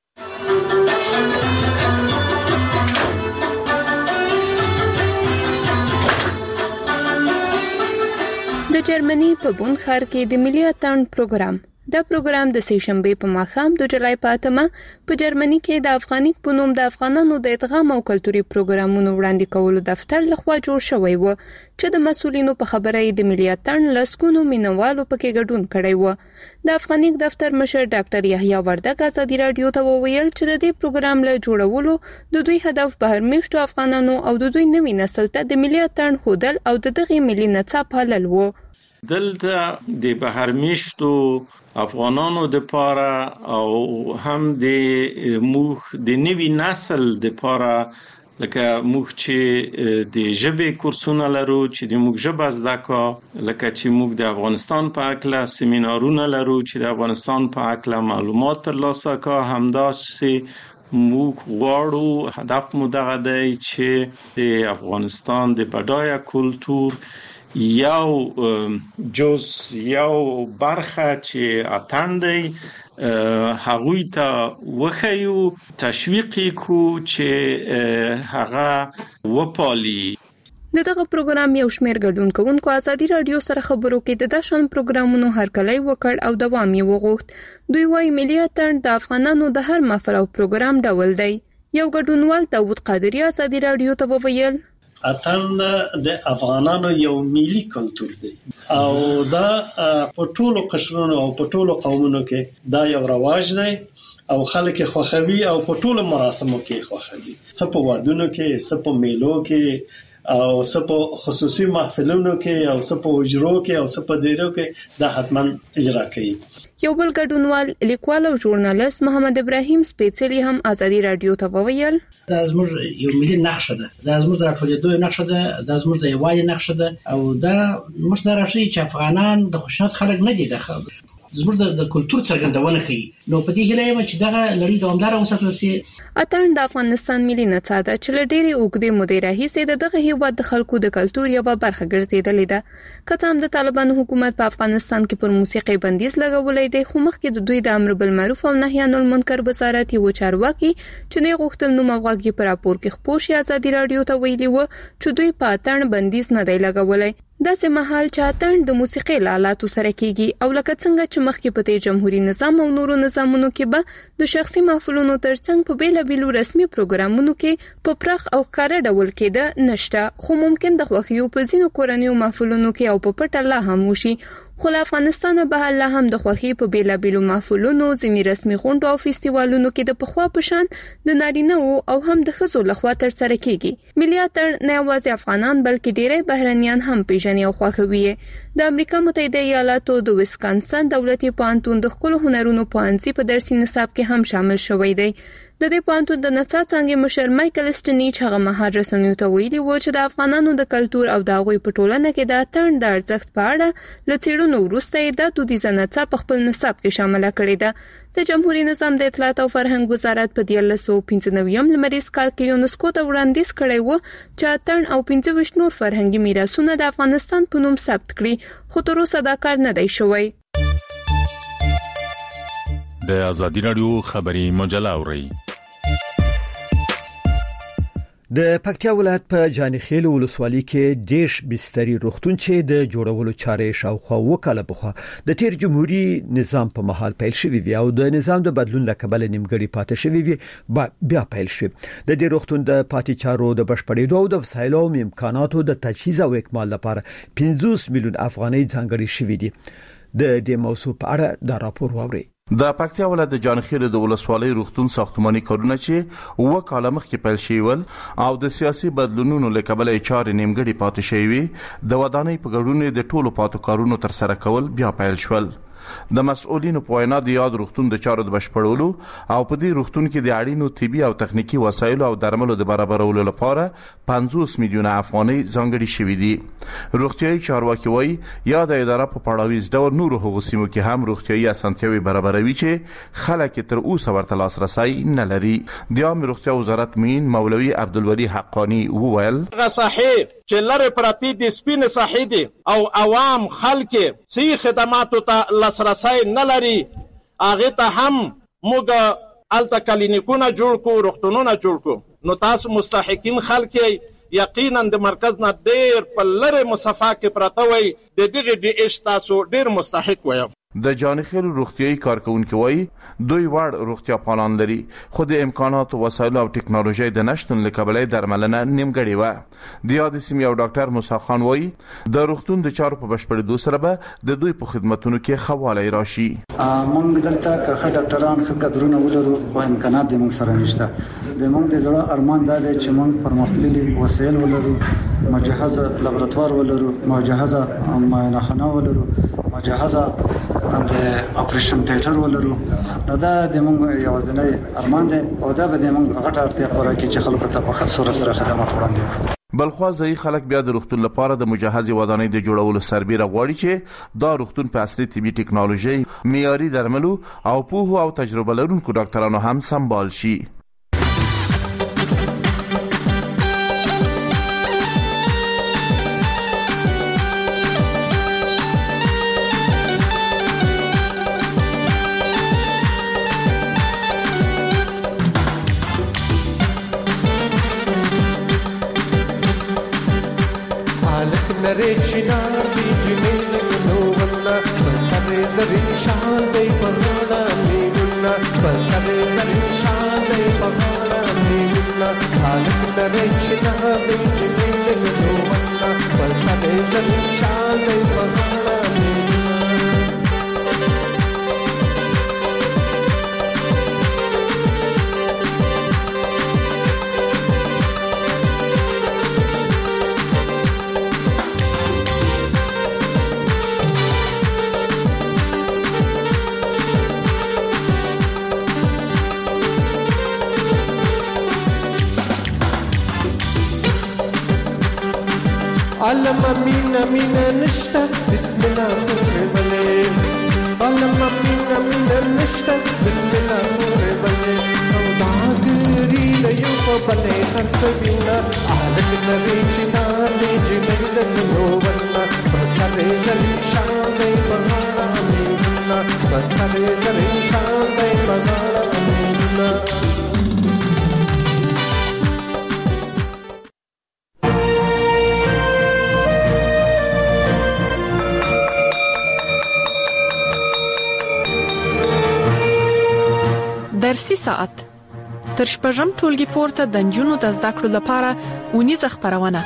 د جرمني په بون ښار کې د ملي اتن پروګرام دا پروګرام د سه شنبه په ماښام د جولای په اتمه په جرمني کې د افغانیک په نوم د افغانانو د ادغام او کلتوري پروګرامونو وړاندې کولو دفتر لخوا جوړ شوی و چې د مسولینو په خبره د ملي اتن لسکونو مینوالو پکې ګډون کړی و. د افغانیک دفتر مشر ډاکټر یحیی وردګ ازادي رادیو ته وویل چې د دې پروګرام له جوړولو د دوی هدف بهر میشتو افغانانو او د دوی نوي نسل ته د ملي اتن خودل او د دغه ملي نڅا پالل و. دلته د بهر میشتو افغانانو د پاره او هم د موخ د نوي نسل د پاره لکه موږ چې د ژبې کورسونه لرو چې د موږ ژبه زده کا، لکه چې موږ د افغانستان په اړه سیمینارونه لرو چې د افغانستان په اړه معلومات ترلاسه کا، همداسې موږ غواړو هدف مو دغه دی چې د افغانستان د بډایه کلتور یو جز یو برخه چې اتن دی هغوی ته وخیو، تشویق کو چې هغه وپالي. دغه پروګرام یو شمېر ګډون کوونکو ازادي رادیو سره خبرو کې د داشن پروګرامونو هرکلی وکړ او دوام یې وغوښت. دوی وايي ملي اتن د افغانانو د هر محفل او پروګرام ډول دی. یو ګډونوال داوود قادری ازادي رادیو ته وویل اتن د افغانانو یو ملي کلتور دی او دا په ټولو قشرونو او په ټولو قومونو کې دا یو رواج دی او خلک خوښوي او په ټولو مراسمو کې خوښوي، څه په وادونو کې، څه په میلو کې او څه په خصوصي محفلونو کې او څه په حجرو کې او څه په دیرو کې دا حتما اجرا کوي. یو بل ګډونوال لیکوال او ژورنالیست محمد ابراهیم سپېڅلي هم ازادي رادیو ته وویل دا زموږ یو ملي نقشه ده، دا زموږ د ټولېدو نقشه ده، دا زموږ د یووالي نقشه ده او دا موږ ته راښيي چې افغانان د خوشحال خلک نه دي، د زموږ د کلچر څرګندونه کوي. نو په دې هیله یم چې دغه لړۍ دوامداره وساتل شي. اتن د افغانستان ملي نڅا ده چې لډيري اوګدي مودې راهیسې د دغه هیواد د خلکو د کلچر یو برخه ګرځیدلې ده. کته هم د طالبانو حکومت په افغانستان کې پر موسیقي بندیز لګولې ده، خو مخکې د دوی د امر بالمعروف او نهي عن المنکر وزارت یو چارواکي چې نه غوښتل نو مغواګي پر راپور کې خپوشي ازادي رادیو ته ویلي و چې دوی په اتن بندیز نه دی لګولې. دا سه محل چاتن د موسیقي لالاتو سره کیږي او لکه څنګه چې مخکې په جمهوریت نظام او نورو نظامونو کې به د شخصي محفلونو ترڅنګ په بیل بیلو رسمي پروګرامونو کې په پرخ او ښکارا ډول کې ده نشته، خو ممکن د خوښیو په ځینو کورنیو محفلونو کې او په پټه لا هم وشي. خو افغانستان به الله هم د خوښي په بیل بیلو محفلونو ځینی رسمي غونډو او فستیوالونو کې د پخوا پشان د نارینه او هم د ښځو لخوا تر سره کیږي. ملي اتن نه یوازې افغانان بلکې ډیری بهرنیان هم پیژني او خوښوي. د امریکا متحده ایالاتو د ویسکانسن دولتي پوهنتون د خپل هنرونو پوهنځي په درسي نصاب کې هم شامل شوی دی. د دې پوهنتون د نڅا څنګه مشر مایکل سټنیچ هغه مهار رسنیو ته ویلي و چې د افغانانو د کلچر او د هغوی په ټولنه کې د اتن د ارزښت په اړه لڅېړنو وروسته د دودیزه نڅا په خپل نصاب کې شامل کړي ده. د جمهوریت نظام د اطلاعات او فرهنګ وزارت په دیارلس سوه پنځه نوي لمریز کال کې یونسکو ته وړاندیز کړی و چې اتن او پنځه ویشت نور فرهنګي میراثونه د افغانستان په نوم ثبت کړي، خو تر اوسه دا کار نه دی شوی. د ازادي رادیو خبري مجله اوري. د پکتیا ولایت په جانخیل ولسوالۍ کې دیش بستری روغتون چې د جوړولو چارې شاوخوا وکاله بخوا د تیر جمهوریت نظام په محل پیل شوی وی او د نظام د بدلون لکبل نیمګړی پاتې شوی وی بیا پیل شوی. د دې روغتون د پاتې چارو د بشپړېدو او د وسایلو او امکاناتو د تجهیز او اکمال لپاره پنځوس میلیون افغانۍ ځانګړي شوی دي. د دې موضوع په اړه دا راپور واوري. د پکتیا ولایت د جانخیل د ولسوالۍ روغتون ساختماني کارونه چې و کاله مخکې پیل شوي ول او د سیاسي بدلونونو له کبله چارې نیمګړې پاتې شوي، د ودانۍ په ګډون د ټولو پاتو کارونو تر سره کول بیا پیل شول. د مسؤلینو په وینا د یاد روغتون د چارو د بشپړولو او په دې روغتون کې د اړینو طبي او تخنیکی وسایل او درملو د برابرولو لپاره پنځوس میلیونه افغانۍ ځانګړي شوي دي. روغتيایي چارواکي وایي یا د اداره په پړاویز ډول نورو هغو سیمو کې هم روغتيایي اسانتیاوي برابروي چې خلک تر اوسه ورته لاسرسي نه لري. د عامه روغتیا وزارت مین مولوي عبدالولي حقانی وویل صحیح چې لره پراتی د سپین صحیح دي او عوام خلک سي خدماتو ته لاسرسي نه لري، هغه ته هم موږ الته کلینیکونه جوړ کو، روغتونونه جوړ کو. نو تاسو مستحقین خلک یقینا د مرکز نه ډیر په لره مسافه کې پراته وي، د دغه ډي اش تاسو ډیر مستحق وي. د جانخیل روغتيایي کارکونکو وایي دوی وړ روغتیا پالان لري، خو د امکاناتو وسایل او ټکنالوژي د نشټون لکبلې درملنه نیمګړې و. د یاد سیمې او ډاکټر موسی خان وایي د روغتون د چارو په بشپړېدو سره به د دوی په خدماتونو کې خواله راشي. موږ دلته که ډاکټران ښه قدرونه ولرو خو امکانات د موږ سره نشته. د موږ د زړه ارمان دا دی چې موږ پرمختللي وسایل ولرو، مجهزه لابراتوار ولرو، مجهزه معاینخانه ولرو، مجهزه د اپریشن تیټر ولرو. نو دا د موږ یوازینی ارمان دی او دا به د موږ غټه اړتیا پوره کوي چې خلکو ته په خاص سره خدمات وړاندې کړي. بلخوا ځای خلک بیا د روغتون لپاره د مجهزي ودانۍ د جوړولو سربېره غواړي چې دا روغتون په اصلي طبي ټکنالوژي، معیاري درملو او پوهه او تجربه لرونکو ډاکټرانو هم سمبال شي. Chinar di jimil no vanna pasare zarin shal dei pagana nilna pasare zarin shal dei pagana nilna halat nare chinar di jimil no vanna pasare zarin shal dei pagana عالم مینا مینا نشتا بسم الله مربلې عالم مینا مینا نشتا بسم الله مربلې سوداګری له یو په بلې خرڅوینا الک نوی چینا دې جنې د نوونا پکړې زلي شان دې بغاړه مینا پکړې زلي شان دې بغاړه مینا. درسي ساعت تر شپږم ټولګي پورته د نجونو د زده کړو لپاره ونیزه خبرونه.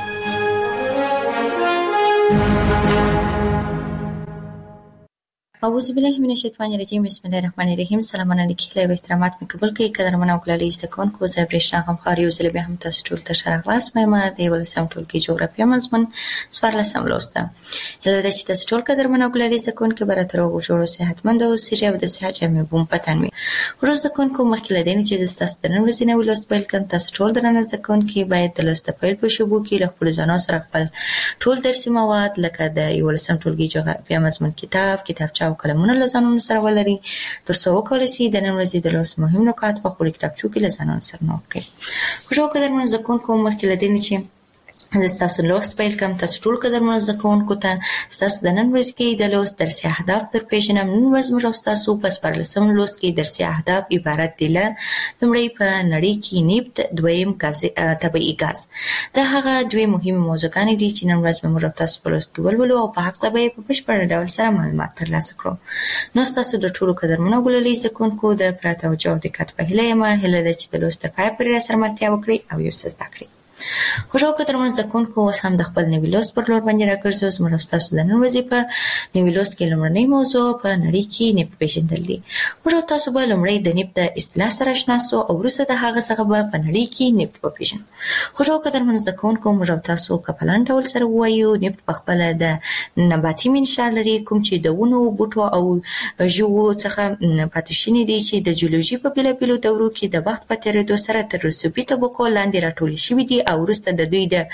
اعوذ بالله من الشیطان الرجیم بسم الله الرحمن الرحیم. سلام علیکم له احترامات مې قبول کړئ قدرمن او ګلالي استکون کو زبرشنا هم خاري او زلبه هم تاسو ټول ته شرغلاس مې د ولسم ټولګي جغرافیه مضمون سپارلسم لوسته. هله د چې تاسو ټول قدرمن او ګلالي استکون کې براتر او جوړو صحتمند او سیجه او د صحت جامع بوم پتن وي. ورځ کون کو مخکله دین چې تاسو د نن ورځې نو لوست پیل کړئ. تاسو ټول درنه ځکون کې باید د لوست پیل په شوبو کې له خپل ځانو سره خپل ټول درسي مواد لکه د ولسم ټولګي جغرافیه مضمون کتاب کتابچه او قلمونه لزانو سره ولري ترڅو وکولای شي د نن ورځې د لوست مهم نکات په خپل کتابچو کې لزانو سره نوٹ کړئ. خوشو قدرمن ځکون کو مخکله دین چې تاسو لوست پیل کوم. تاسو ټول قدرمن ځکونکو ته تاسو د نن ورځې کې د لوست درسي اهداف در پیژنم. نن ورځ موږ تاسو پس پر لسم لوست کې درسي اهداف عبارت دي له لومړی په نړۍ کې نفت، دویم غاز طبيعي غاز. دا هغه دوی مهمه موضوعګانې دي چې نن ورځ موږ تاسو په لوست کې ولولو او په حق به په بشپړ ډول سره معلومات ترلاسه کړو. نو تاسو د ټول قدرمن غللې ځکونکو د پراته او جو دقت په هله ما هله د چې د لوست پای پر سره ملتیا وکړي او یو څه زده کړئ. خوشو قدرمن ځکونکو اوس هم د خپل نوی لوست پر لور باندې راګرځو. زموږ تاسو د نن ورځې په نوی لوست کې لومړنۍ موضوع په نړۍ کې نفت پیژندل دي. موږ تاسو به لومړی د نفت د اصطلاح سره آشنا شو او وروسته د هغه څخه به په نړۍ کې نفت وپیژنو. خوشو قدرمن ځکونکو موږ تاسو کپلان ډول سره وایو نفت په خپل د نباتي منشأ لري کوم چې د ونو بوټو او ژوو څخه پاتې شوي دي چې د جیولوژي په بیلابیلو دورو کې د وخت په تیریدو سره تر رسوبي طبقو لاندې راټول شوي دي او وروسته د دوی د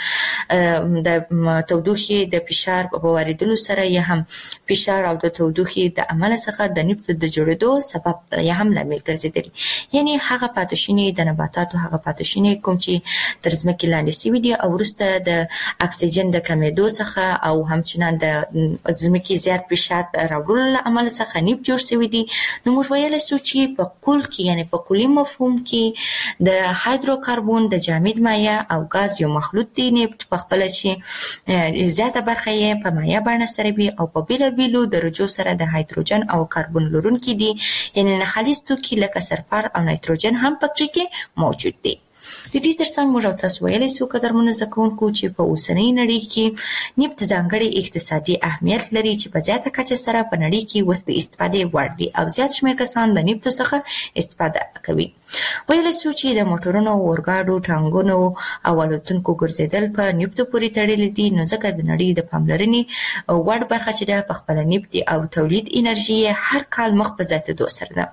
د تودوخې د فشار په واردلو سره یا هم فشار او د تودوخې د عمل څخه د نفت د جوړېدو سبب یا هم لامل ګرځېدلي. یعنی هغه پاتوشینې د نباتاتو هغه پاتوشینې کوم چې تر ځمکې لاندې سوي دي او وروسته د اکسیجن د کمېدو څخه او همچنان د ځمکې زیات فشار راوړلو له عمل څخه نفت جوړ شوي دي. نو موږ ویلی شو چې په کل کې یعنی په کلي مفهوم کې د هایدروکاربون د جامد مایع او غاز یو مخلوط دی. نفت په خپل چې زیاته برخه یې په مایع بڼه سره وي او په بیلابیلو درجو سره د هایدروجن او کاربن لرونکي دي. یعنی نهاليز توکي لکه سلفر او نایتروجن هم پکې کې موجود دي. د دې ترڅنګ موږ تاسو ویلې سو قدرمنو ځکونکو چې په اوسنۍ نړۍ کې نفت ځانګړي اقتصادي اهمیت لري چې په زیاته کچه سره په نړۍ کې وسط استفادې وړ دي او زیات شمېر کسان د نفت څخه استفاده کوي. ویلې سو چې د موټرونو، اورګاډو، ټانګونو او الوتونکو ګرځېدل په نفت پورې تړلي دي. نو ځکه د نړۍ د پاملرنې وړ برخه چې ده په خپل نفت او تولید انرژي هر کال مخ په زیاتېدو سره ده.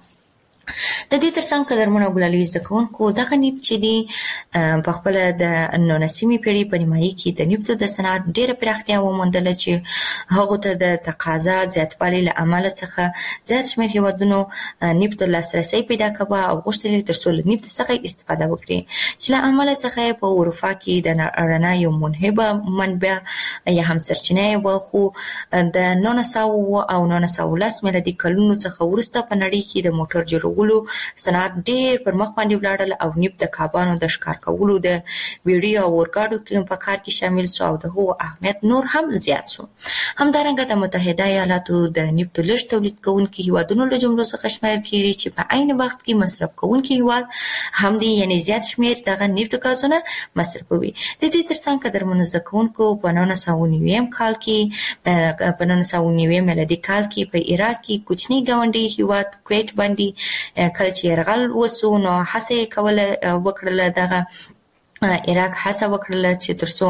د دې ترڅنګ قدرمن ګلالي ځکونکو دغه نفت چې دی په خپل د نولسمې پیړۍ په نیمایي کې د نفتو د صنعت ډېره پراختیا وموندله چې هغو ته د تقاضا زیاتوالي له امله څخه زیات شمېر هېوادونو نفتو لاسرسی پیدا کوه او غوښتل یې تر څو له نفت څخه استفاده وکړي چې له امله څخه یې په اروپا کې د رڼا یو منهبه منبع یا هم سرچینه یې وه. خو د نولس سوه او نولس سوه لس میلادي کلونو څخه وروسته په نړۍ کې د موټر جوړولو صنعت ډېر پر مخ باندې ولاړل او نفت د کابانو د ښکار کولو د ویډیو او اورګاډو په کار کې شامل شو او د هغو اهمیت نور هم زیات شو. همدارنګه د متحده ایالاتو د نفتو لږ تولید کوونکي هیوادونو له جملو څخه شمېرل کېږي چې په عین وخت کې مصرف کوونکي هیواد هم دي. یعنې زیات شمېر دغه نفتو ګازونه مصرفوي. د دې ترڅنګ قدرمنو زده کوونکو په نولس سوه نویم کال کې په نولس سوه نویم میلادي کال کې په عراق کې کوچني ګاونډي هیواد کویت باندې کله چې یرغل وسو نو هڅه یې کوله وکړله دغه عراق هڅه وکړه چې ترڅو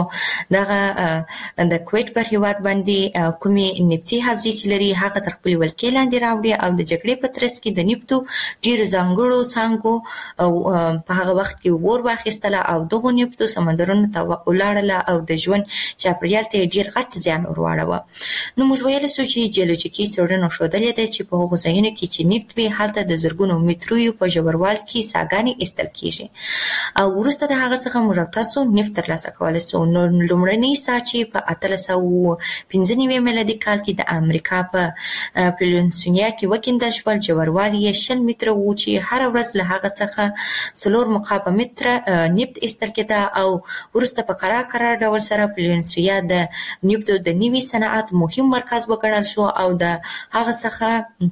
دغه د کویت پر هیواد باندې کومي نفتی حوزې چې لري هغه تر خپل ولکې لاندې راوړي او د جګړې په ترڅ کې د نفتو ډیر ځانګړو څنګه او په هغه وخت کې ور واخیستله او دغه نفتو سمندرونو ته ولاړله او د ژوند چاپیریال ته ډیر غټ زیان ورواړو. نو موږ ویل سو چې جیولوژیکي څېړنو ښودلې ده چې په هغو ځایونو کې چې نفت وي هلته د زرګونو مترو په ژوروال کې څاګانې ایستل کیږي او وروسته د هغه موږ تاسو نفت ترلاسه کولای شو. نو لومړنی ساچې په اتلس سوه پنځه نوي میلادي کال کې د امریکا په پلینسونیا کې وکیندل شول. ژوروالی یې شل متره و چې هر ورځ له هغه څخه څلور مقابه متره نفت ایستل کېده او وروسته په قرار قرار ډول سره پلینسونیا د نفتو د نوي صنعت مهم مرکز وګڼل شو او د هغه څخه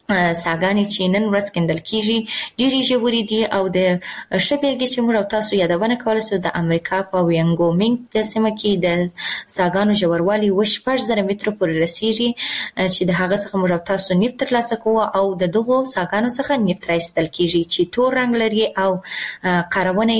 څاګانې چې نن ورځ کیندل کیږي ډېرې ژورې دي او د ښه بېلګې چې موږ تاسو یادونه کولی شو د امریکا په وینګومینګ سیمه کې د څاګانو ژوروالی اووه شپږ زره مترو پورې رسیږي چې د هغه څخه موږ تاسو نفت ترلاسه کوو او د دغو څاګانو څخه نفت راایستل کیږي چې تور رنګ لري او کارونه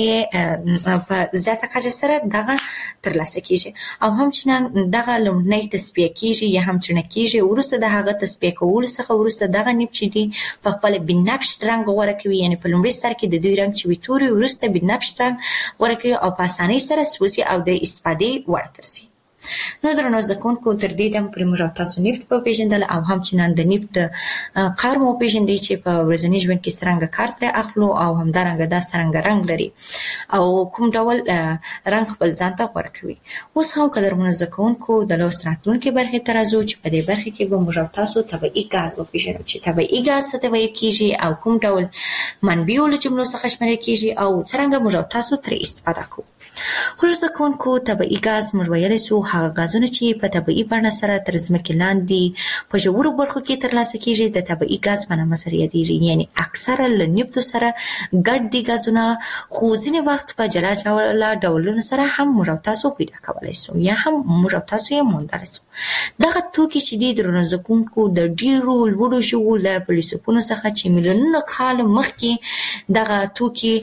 یې په زیاته کچه سره دغه ترلاسه کیږي او همچنان دغه لومړنۍ تصفیه کیږي یا هم چڼه کیږي. وروسته د هغه تصفیه کولو څخه وروسته دغه نفت چې دي په خپل بنفش رنګ غوره کوي، یعنی په لومړي سر کې د دوی رنګ چې وي توري وروسته بنفش رنګ غوره کوي او په اسانۍ سره سوځي او د استفادې وړ ګرځي. نو درنو زده کوونکو تر دې دم پرې موږ تاسو نفت په پیژندل او همچنان د نفت کار مو پیژندې چې په ورځني ژوند کې څنګه کار ترې اخلو او همدارنګه دا څنګه رنګ لري او کوم ډول رنګ خپل ځان ته غوره کوي. اوس هم قدرمنو زده کوونکو د لوست راتلونکي برخې ته راځو چې په دې برخه کې به موږ تاسو طبیعي ګاز وپیژنو چې طبیعي ګاز څه ته ویل کیږي او کوم ډول منبعو له جملو څخه شمیرل کیږي او څنګه موږ تاسو ترې استفاده کوو. خو زده کوونکو طبیعي ګاز موږ ویلی سو هغه ګازونه چې په طبیعي بڼه سره تر ځمکې لاندې په ژورو برخو کې ترلاسه کیږي د طبیعي ګاز په نامه سره یادیږي. یعنی اکثره له نفتو سره ګډ دي ګازونه خو ځینې وخت په جلا جلا ډولونو سره هم موږ تاسو پیدا کولی سو یا هم موږ تاسو یې موندلی سو. دغه توکي چې دي درنو زده کوونکو د ډیرو لوړو ژوو له فیلسوفانو څخه چې میلیونونه کاله مخکې دغه توکي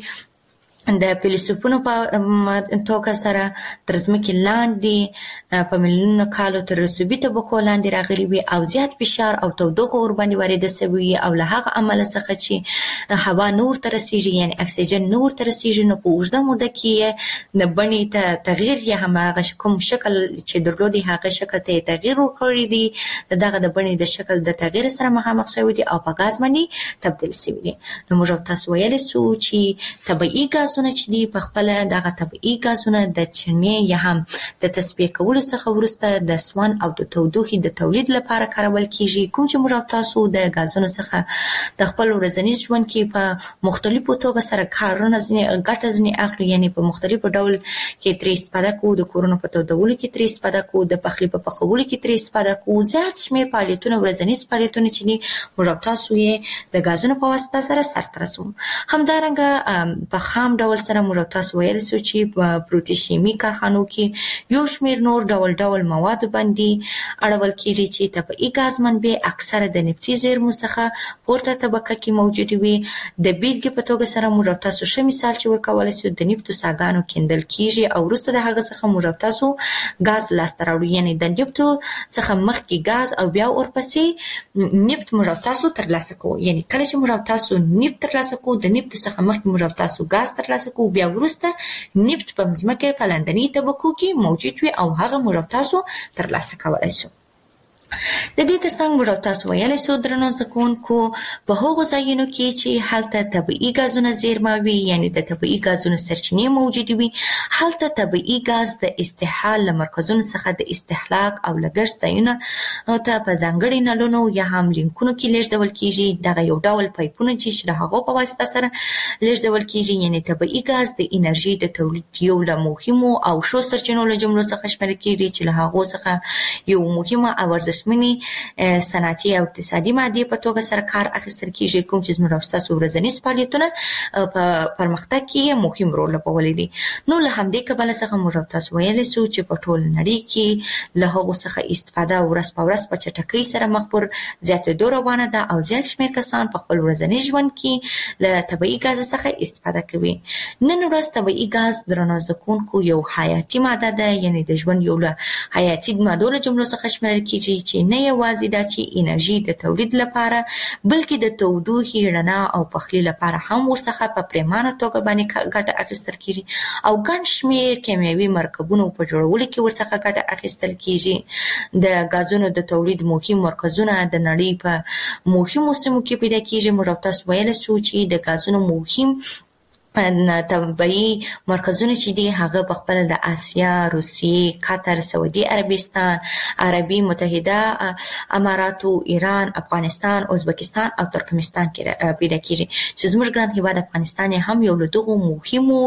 د فیلسوفانو په توګه سره تر ځمکې لاندې په میلیونونو کالو تر رسوبي طبقو لاندې راغلي وي او زیات فشار او تودوخه ورباندې وارده شوې وي او له هغه امله څخه چې هوا نور ته رسیږي یعنی اکسیجن نور ته رسیږي نو په اوږده موده کې د بڼې ته تغییر یا هماغه کوم شکل چې درلودي هغه شکل ته تغییر ورکړی دی دغه د بڼې د شکل د تغییر سره مخامخ شوی دی او په ګاز باندې تبدیل شوی دی. نو موږ تاسو ویلی سو چې طبیعي ګاز ګازونه چې دي په خپل دغه طبيعي ګازونه د چرنې یا هم د تصفیه کولو څخه وروسته د سون او د تودوخې د تولید لپاره کارول کیږي. کوم چې موږ تاسو د غازونو څخه د خپل ورځني ژوند کې په مختلفو توګه سره کارونه ځنې ګټه ځنې اخلو، یعنی په مختلفو ډول کې ترې استفاده کوو، د کورونو په تودولو کې ترې استفاده کوو، د پخلي په پخولو کې ترې استفاده کوو. زیات شمېر فعالیتونه ورځني فعالیتونه چې دي موږ تاسو یې د غازونو په واسطه سره سرته رسوو. همدارنګه په خام ډول سره موږ تاسو ویل سو چې په پروتیشیمي کارخانو کې یو شمېر نور ډول ډول مواد باندې اړول کیږي چې طبيعي غاز منبع اکثره د نفتي زیرمو څخه پورته طبقه کې موجود وي. د بیلګې په توګه سره موږ تاسو ښه مثال چې ورکول سو د نفتو څاګانو کیندل کیږي او وروسته د هغه څخه موږ تاسو غاز لاسته راوړو، یعنی د نفتو څخه مخکې غاز او بیا ورپسې نفت موږ تاسو ترلاسه کوو. یعنی کله چې موږ تاسو نفت ترلاسه کوو د نفت څخه مخکې موږ تاسو غاز ترلاسه کوو، بیا وروسته نفت په ځمکه په لاندني طبقو کې موجود وي او هغه موږ تاسو ترلاسه کولای شو. د دې ترڅنګ موږ تاسو ویلی سو درنو زده کوونکو په هغو ځایونو کې چې هلته طبیعي ګازونه زیرمه وي، یعنی د طبیعي ګازونو سرچینې موجودې وي، هلته طبیعي ګاز د استحال له مرکزونو څخه د استهلاک او لګښت ځایونو ته په ځانګړي نلونو یا هم لینکونو کې لیږدول کیږي. دغه یو ډول پایپونه چې د هغو په واسطه سره لیږدول کیږي، یعنی طبیعي ګاز د انرژي د تولید یو له مهمو او ښو سرچینو له جملو څخه شمیرل کیږي چې له هغو څخه یو مهمه او ارزښت ولسمني صنعتي او اقتصادي مادي په توګه سره کار اخیستل کیږي، کوم چې زموږ تاسو ورځنی فعالیتونه په پرمختګ کې مهم رول لوبولی دي. نو له همدې کبله څخه موږ تاسو ویل سو چې په ټول نړۍ کې له هغه څخه استفاده ورځ په ورځ په چټکۍ سره مخ پر زیاتېدو روانه ده او زیات شمېر کسان په خپل ورځني ژوند کې له طبیعي ګاز څخه استفاده کوي. نن ورځ طبیعي ګاز درنو زکونکو یو حیاتي ماده ده، یعنی د ژوند یو له حیاتي مادو له جملو څخه شمیرل کیږي چې نه یوازې دا چې انرژي د تولید لپاره بلکې د تودوخې، رڼا او پخلي لپاره هم ورڅخه په پریمانه توګه باندې ګټه اخیستل کیږي او ګڼ شمېر کیمیاوي مرکبونو په جوړولو کې ورڅخه ګټه اخیستل کیږي. د غازونو د تولید مهم مرکزونه د نړۍ په مهمو سیمو کې پیدا کیږي. موږ تاسو ویل شو چې د غازونو مهم طبيعي مرکزونه چې دي هغه په خپل د آسیا، روسیې، قطر، سعودي عربستان، عربي متحده اماراتو، ایران، افغانستان، ازبکستان او ترکمنستان کې پیدا کیږي چې زموږ ګران هیواد افغانستان هم یو له دغو مهمو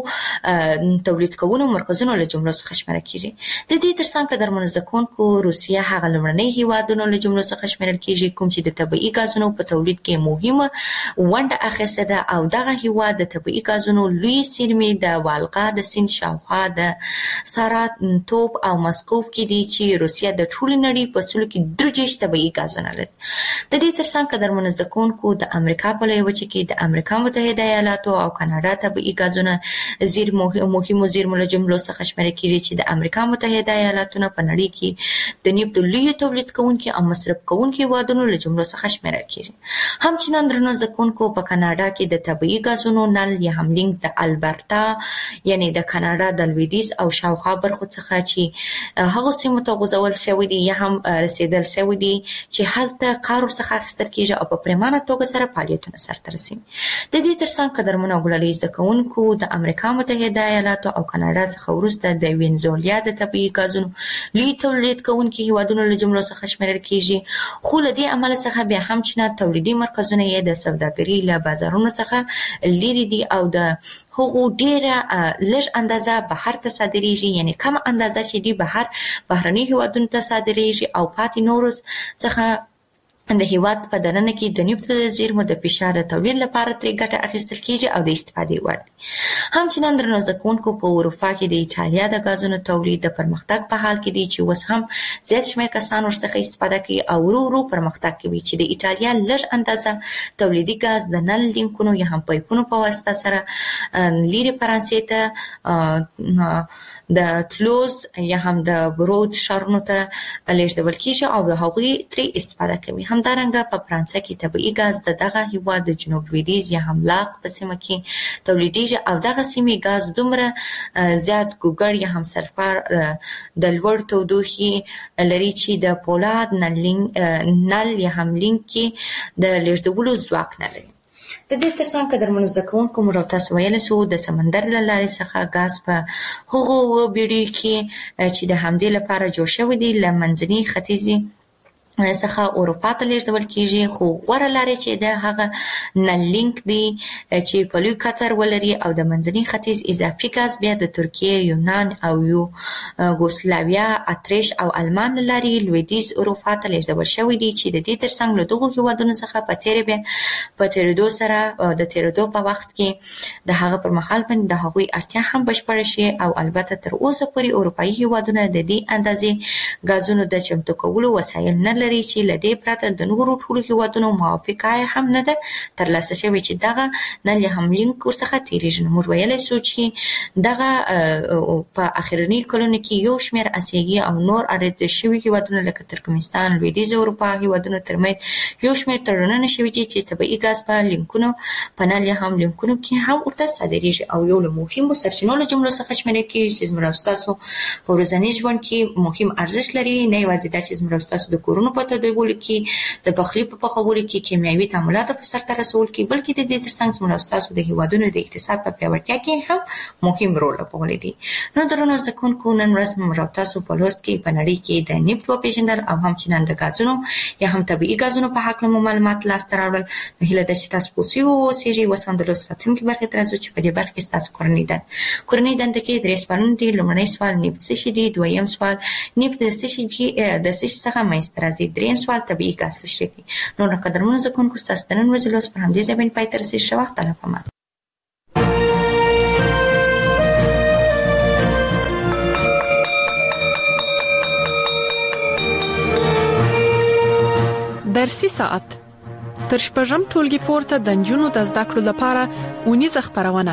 تولید کوونکو مرکزونو له جملو څخه شمیرل کیږي. د دې ترڅنګ د مرزکونکو روسیه هغه لمړنۍ هیوادونو له جملو څخه شمیرل کیږي کوم چې د طبيعي غازونو په تولید کې مهمه ونډه اخیسته ده او دغه هیواد د طبيعي غازونو نو لوی سیمې د والغا د سیند شاوخوا د ساراتوپ او مسکوف کې دي چې روسیه د ټولې نړۍ په سلو کې درجه طبيعي غازونه لري. د دې ترڅنګ د منځکونکو د امریکا په لوی وچه کې د امریکا متحده ایالاتو او کاناډا طبيعي غازونه زیر مهمو زیرمو له جملو څخه شمیرل کیږي چې د امریکا متحده ایالاتونو په نړۍ کې د نفت لوی تولید کوونکي او مصرف کوونکي هیوادونو له جملو څخه شمیرل کیږي. همچنان د منځکونکو په کاناډا کې د طبيعي غازونو نل یا هم د البرتا یعنی د کاناډا د لویدیز او شاوخوا برخو څخه چې هغه سیمو ته غوځول شوی دي یا هم رسیدل شوی دي چې هلته کار څخه اخیستل کیږي او په پریمانه توګه سره فعالیتونه سرته رسوي. د دې ترڅنګ قدرمنو غوړلې زده کوونکو د امریکا متحده ایالاتو او کاناډا څخه وروسته د وینزولیا د طبيعي غازونو لوی تولید کوونکي هیوادونو له جملو څخه شمیرل کیږي. خو له دې عمل څخه بیا هم چې تولیدي مرکزونه یې د سوداګرۍ له بازارونو څخه لري دي او د هغه ډیره لږ اندازه بهر ته صادریږي، یعنی کم اندازه چې دی بهر بهرني هیوادونو ته صادریږي او پاتې نورو څخه د هیواد په دننه کې د نفت زیرمو د فشار تولید لپاره ترې ګټه اخیستل کیږي او د استفادې وړ دي. همچنان درنو زکونکو په اروپا کې د ایتالیا د غازونو تولید د پرمختګ په حال کې دی چې اوس هم زیات شمېر کسان ورڅخه استفاده کوي او ورو ورو پرمختګ کوي چې د ایتالیا لږ اندازه تولیدي غاز د نل لینکونو یا هم پایپونو په واسطه سره لیرې فرانسې ته د تلوز یا هم د برود شارونو ته لیږدول کیږي او د هغوی ترې استفاده کوي. همدارنګه په فرانسه کې طبيعي غاز د دغه هیواد د جنوب لویدیځ یا هم لاق په سیمه کې تولیدېږي او دغه سیمې غاز دومره زیات ګوګړ یا هم سلفر د لوړ تودوخې لري چې د پولاد نل یا هم لینک کې د لیږدولو ځواک نه لري. د دې ترڅنګ که در منځکونکو موږ تاسو ویل شو د سمندر له لارې څخه غاز په هغو بیړیو کې چې د همدې لپاره جوړ شوی دی له منځني ختیځي څخه اروپا ته لیږدول کیږي، خو غوره لارې چې د هغه نل لینک دی چې په لوی قطر ولري او د منځني ختیځ اضافي غاز بیا د ترکیه، یونان او یوګوسلاویا، اتریش او المان لارې لویدیځ اروپا ته لیږدول شوی دی چې د دې ترڅنګ له دغو هیوادونو څخه په تیرې بیا په تیرېدو سره د تیرېدو په وخت کې د هغه پر مهال باندې د هغوی اړتیا هم بشپړه شي او البته تر اوسه پورې اروپایي هیوادونه د دې اندازې غازونو د چمتو کولو وسایل نه لري چې لدې پرته د نورو ټولو هیوادونو موافقه هم نه ده ترلاسه شوې چې دغه نل هم لینک ورڅخه تیریږي. موږ ویلی شو چې دغه په اخرني کلونو کې یو شمېر اسیایي او نور اړیدل شوي هیوادونه لکه ترکمنستان، لویدیځ اروپا هیوادونو ترمنځ یو شمېر تړونونه شوي دي چې طبیعي غاز په لینکونو په نل یا هم لینکونو کې هم ورته صادریږي او یو له مهمو سرچینو له جملو څخه شمیرل کیږي چې زموږ او ستاسو په ورځني ژوند کې مهم ارزښت لري. نه یوازې دا چې زموږ او ستاسو د کورونو په تدویرولو کې د پخلي په پخولو کې کیمیاوي تعاملات په سرته رسول کې بلکې د دې ترڅنګ زموږ او ستاسو د هیوادونو د اقتصاد په پیاوړتیا کې هم مهم رول لوبولی دی. نو درنو زده کوونکو نن ورځ موږ او تاسو په لوست کې په نړۍ کې د نفت وپېژندل او همچنان د غازونو یا هم طبیعي غازونو په هکله مو معلومات لاسته راوړل. نو هیله ده چې تاسو پوه سوي واوسېږئ. اوس هم د لوست راتلونکي برخې ته راځو چې په دې برخه کې ستاسو کورنۍ دنده کورنۍ دنده کې درې سوالونه دي. لومړنی سوال نفت څه شی دی، دویم سوال نفت د څه شي د څه شي څخه منځته راځي، راځي دریم سوال طبيعي ګاز تشریح نو نه قدرمنو ځکونکو تاسو د نن ورځې لوست پر همدې ځای باندې پای ته رسېږي. ښه وخت تلفه درسي ساعت تر شپږم ټولګي پورته د نجونو د زده کړو لپاره ونیزه خبرونه.